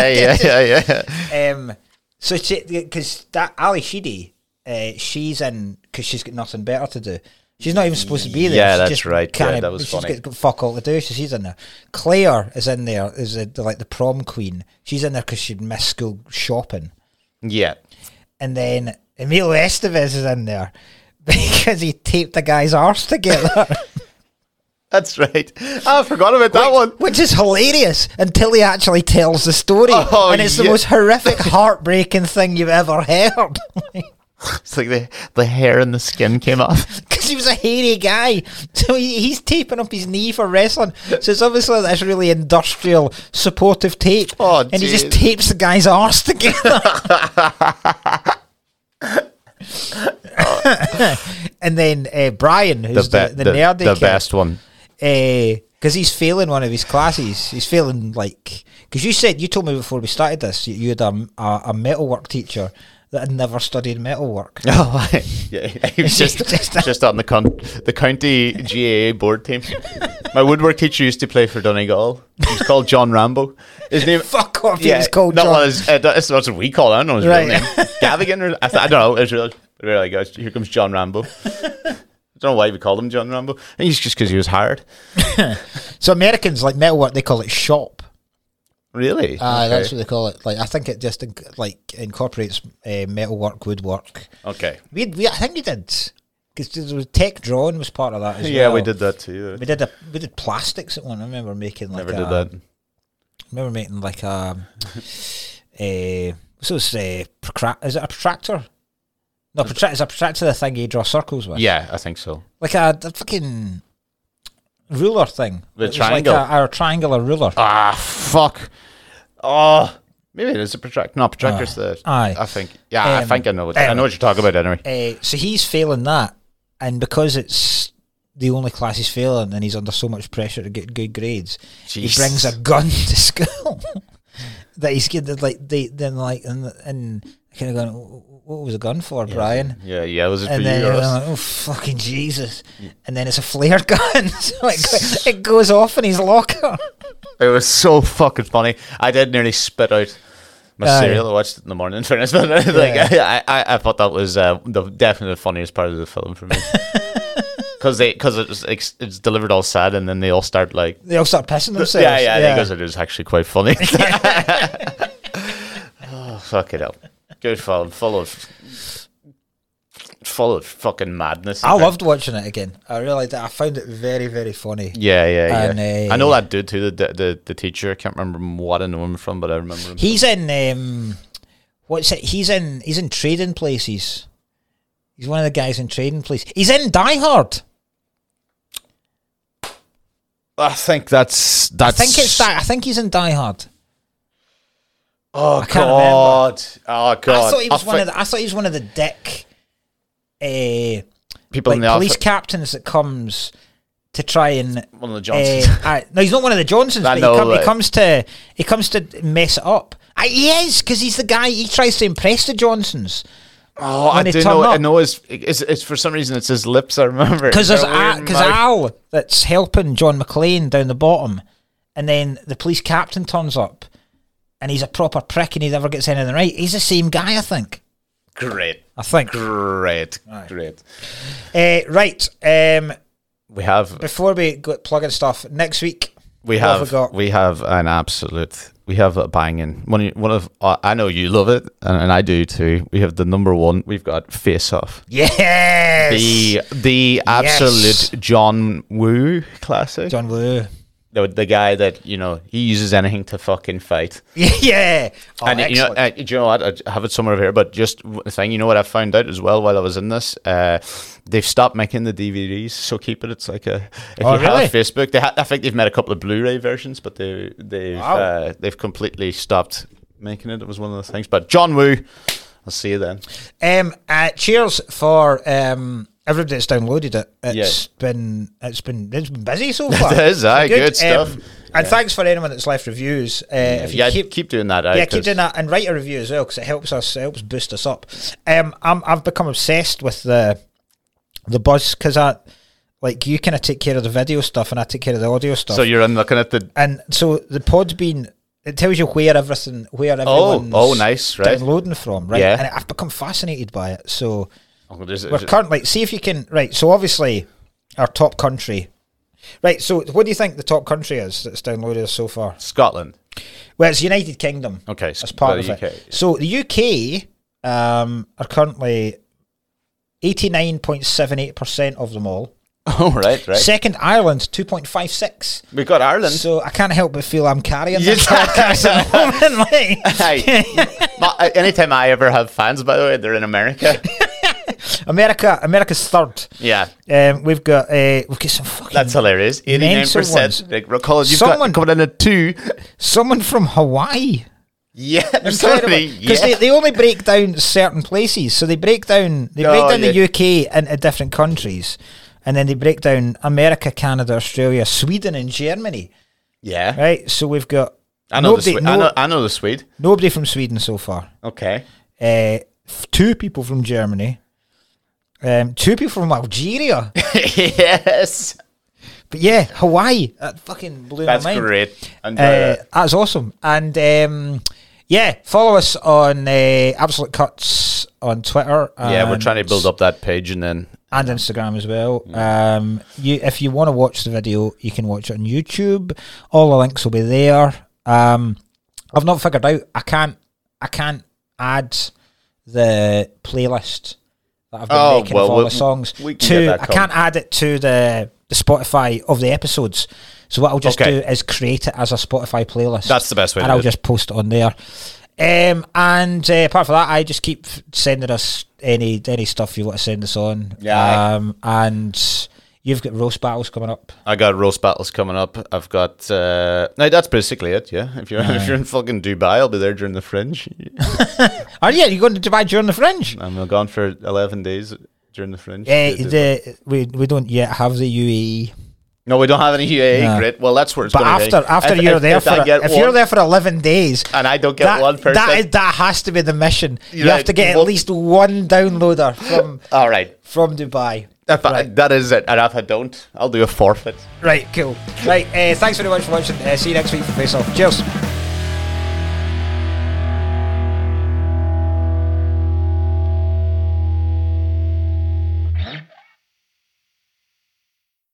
Speaker 2: yeah.
Speaker 1: So because that Ali Sheedy. She's in because she's got nothing better to do. She's not even supposed to be there.
Speaker 2: Yeah,
Speaker 1: she's
Speaker 2: that's
Speaker 1: just
Speaker 2: right. Yeah, that was
Speaker 1: she's
Speaker 2: funny.
Speaker 1: got fuck all to do, so she's in there. Claire is in there, is the prom queen. She's in there because she'd missed school shopping.
Speaker 2: Yeah.
Speaker 1: And then Emilio Estevez is in there because he taped the guy's arse together.
Speaker 2: That's right. I forgot about that one.
Speaker 1: Which is hilarious until he actually tells the story.
Speaker 2: Oh,
Speaker 1: and it's the most horrific, heartbreaking thing you've ever heard.
Speaker 2: It's like the hair and the skin came off.
Speaker 1: Because he was a hairy guy. So he's taping up his knee for wrestling. So it's obviously this really industrial, supportive tape.
Speaker 2: Oh,
Speaker 1: and he just tapes the guy's arse together. And then Brian, who's the nerdy
Speaker 2: the
Speaker 1: kid,
Speaker 2: best one.
Speaker 1: because he's failing one of his classes. He's failing, like... Because you told me before we started this, you had a metalwork teacher that had never studied metalwork.
Speaker 2: Oh, yeah. He was just on the county GAA board team. My woodwork teacher used to play for Donegal. He was called John Rambo. His name...
Speaker 1: Fuck off, he was called John.
Speaker 2: That's what we call him. I don't know his
Speaker 1: Right.
Speaker 2: real name. Gavigan? Or, I don't know. It's really good. Here comes John Rambo. I don't know why we called him John Rambo. I think it's just because he was hired.
Speaker 1: So Americans, like metalwork, they call it shop.
Speaker 2: Really? Okay.
Speaker 1: That's what they call it. Like, I think it just incorporates metalwork, woodwork.
Speaker 2: Okay.
Speaker 1: I think we did, because there was tech drawing was part of that as well.
Speaker 2: Yeah, we did that too.
Speaker 1: We did plastics at one. I remember making like
Speaker 2: Never did that.
Speaker 1: I remember making like is it a protractor? No, is a protractor the thing you draw circles with?
Speaker 2: Yeah, I think so.
Speaker 1: Like a fucking ruler thing.
Speaker 2: The
Speaker 1: It was
Speaker 2: triangle.
Speaker 1: like a triangular ruler.
Speaker 2: Ah, fuck. Oh, maybe it is a protractor. No, protractor's
Speaker 1: aye.
Speaker 2: I think. Yeah, I think I know what you're talking about anyway.
Speaker 1: So he's failing that, and because it's the only class he's failing, and he's under so much pressure to get good grades, he brings a gun to school. That he's getting and kind of going, what was a gun for, Brian?
Speaker 2: Yeah, was it for
Speaker 1: and
Speaker 2: you?
Speaker 1: then you're like, oh fucking Jesus! And then it's a flare gun, so it goes off in his locker.
Speaker 2: It was so fucking funny. I did nearly spit out my cereal. I watched it in the morning, in fairness, but I thought that was definitely the funniest part of the film for me. because it's delivered all sad, and then they all start like
Speaker 1: They all start pissing themselves.
Speaker 2: yeah. He goes, it is actually quite funny. Oh, fuck it up. Good film, full of fucking madness.
Speaker 1: I loved watching it again. I really did. I found it very, very funny.
Speaker 2: Yeah.
Speaker 1: And,
Speaker 2: I know that dude too, the teacher. I can't remember what I know him from, but I remember him.
Speaker 1: He's in what's it? He's in Trading Places. He's one of the guys in Trading Places. He's in Die Hard.
Speaker 2: I think that's.
Speaker 1: I think he's in Die Hard.
Speaker 2: Oh
Speaker 1: I can't
Speaker 2: God! Oh God!
Speaker 1: I thought he was I thought he was one of the dick
Speaker 2: people in the
Speaker 1: police
Speaker 2: office.
Speaker 1: captains that comes to try and
Speaker 2: One of the Johnsons.
Speaker 1: no, he's not one of the Johnsons.
Speaker 2: I
Speaker 1: But
Speaker 2: know,
Speaker 1: he comes to mess it up. He is, because he's the guy. He tries to impress the Johnsons.
Speaker 2: Oh, I
Speaker 1: when they
Speaker 2: do
Speaker 1: turn
Speaker 2: know. I
Speaker 1: up.
Speaker 2: know it's for some reason it's his lips. I remember
Speaker 1: Because
Speaker 2: It's got a weird mouth.
Speaker 1: Al that's helping John McClane down the bottom, and then the police captain turns up, and he's a proper prick, and he never gets anything right. He's the same guy, I think.
Speaker 2: Great.
Speaker 1: I think.
Speaker 2: Great.
Speaker 1: Right.
Speaker 2: We have
Speaker 1: Before we go plugging stuff, next week
Speaker 2: we
Speaker 1: what
Speaker 2: have
Speaker 1: we got?
Speaker 2: we have an absolute. We have a banging one of. I know you love it, and I do too. We have the number one. We've got Face Off.
Speaker 1: Yes.
Speaker 2: The absolute John Woo classic.
Speaker 1: John Woo.
Speaker 2: The guy that he uses anything to fucking fight.
Speaker 1: Yeah. Oh,
Speaker 2: And
Speaker 1: excellent.
Speaker 2: do you know what? I have it somewhere over here, but just the thing, you know what I found out as well while I was in this? They've stopped making the DVDs, so keep it. It's like if you
Speaker 1: really?
Speaker 2: have Facebook, I think they've made a couple of Blu-ray versions, but they've completely stopped making it. It was one of the things. But John Woo, I'll see you then.
Speaker 1: Cheers for everybody that's downloaded it. It's been busy so far.
Speaker 2: It is, good stuff.
Speaker 1: And thanks for anyone that's left reviews. If you
Speaker 2: keep doing that.
Speaker 1: keep doing that, and write a review as well, because it helps us. It helps boost us up. I've become obsessed with the buzz, because you kind of take care of the video stuff, and I take care of the audio stuff.
Speaker 2: So you're in looking at the.
Speaker 1: And so the pod's been. It tells you where everyone's
Speaker 2: nice, right?
Speaker 1: downloading from, right?
Speaker 2: Yeah.
Speaker 1: And I've become fascinated by it. So
Speaker 2: There's
Speaker 1: we're currently, see if you can, right, so obviously our top country, right, so what do you think the top country is that's downloaded us so far?
Speaker 2: Scotland.
Speaker 1: Well, it's United Kingdom.
Speaker 2: Okay,
Speaker 1: as part of
Speaker 2: UK.
Speaker 1: it. So the UK are currently 89.78% of them all.
Speaker 2: Oh, right.
Speaker 1: Second, Ireland, 2.56.
Speaker 2: We've got Ireland.
Speaker 1: So I can't help but feel I'm carrying this podcast at the moment.
Speaker 2: Hey, anytime I ever have fans, by the way, they're in America.
Speaker 1: America's third.
Speaker 2: Yeah.
Speaker 1: We've got some fucking.
Speaker 2: That's hilarious. 89%. Like, recall, you've
Speaker 1: Someone-
Speaker 2: got coming in at 2.
Speaker 1: Someone from Hawaii.
Speaker 2: Yeah,
Speaker 1: Because
Speaker 2: yeah.
Speaker 1: they only break down certain places. So they break down the UK into different countries, and then they break down America, Canada, Australia, Sweden, and Germany.
Speaker 2: Yeah.
Speaker 1: Right. So we've got.
Speaker 2: I know the Swede.
Speaker 1: Nobody from Sweden so far.
Speaker 2: Okay.
Speaker 1: 2 people from Germany. 2 people from Algeria.
Speaker 2: Yes.
Speaker 1: But yeah, Hawaii. That fucking blew
Speaker 2: That's
Speaker 1: my mind.
Speaker 2: great. Enjoy that.
Speaker 1: That's awesome. And follow us on Absolute Cuts on Twitter.
Speaker 2: Yeah, we're trying to build up that page and
Speaker 1: Instagram as well. If you want to watch the video, you can watch it on YouTube. All the links will be there. I've not figured out. I can't add the playlist that I've been making of all the songs
Speaker 2: we can get that
Speaker 1: I can't add it to the Spotify of the episodes. So what I'll just do is create it as a Spotify playlist.
Speaker 2: That's the best way to
Speaker 1: and
Speaker 2: do
Speaker 1: I'll
Speaker 2: it.
Speaker 1: just post it on there. And apart from that, I just keep sending us any stuff you want to send us on.
Speaker 2: Yeah.
Speaker 1: And you've got roast battles coming up.
Speaker 2: I got roast battles coming up. I've got no, that's basically it. Yeah, if you're in fucking Dubai, I'll be there during the Fringe.
Speaker 1: Oh yeah, you're going to Dubai during the Fringe.
Speaker 2: I'm gone for 11 days during the Fringe.
Speaker 1: We don't yet have the UAE.
Speaker 2: No, we don't have any UAE.
Speaker 1: No.
Speaker 2: Great. Well, that's where it's
Speaker 1: But
Speaker 2: going to be.
Speaker 1: after you're there you're there for 11 days,
Speaker 2: and I don't get one person,
Speaker 1: that has to be the mission. You
Speaker 2: Right.
Speaker 1: have to get at least one downloader from
Speaker 2: all right
Speaker 1: from Dubai.
Speaker 2: That is it. And if I don't, I'll do a forfeit.
Speaker 1: Right, cool. Right, thanks very much for watching. See you next week for Face Off. Cheers.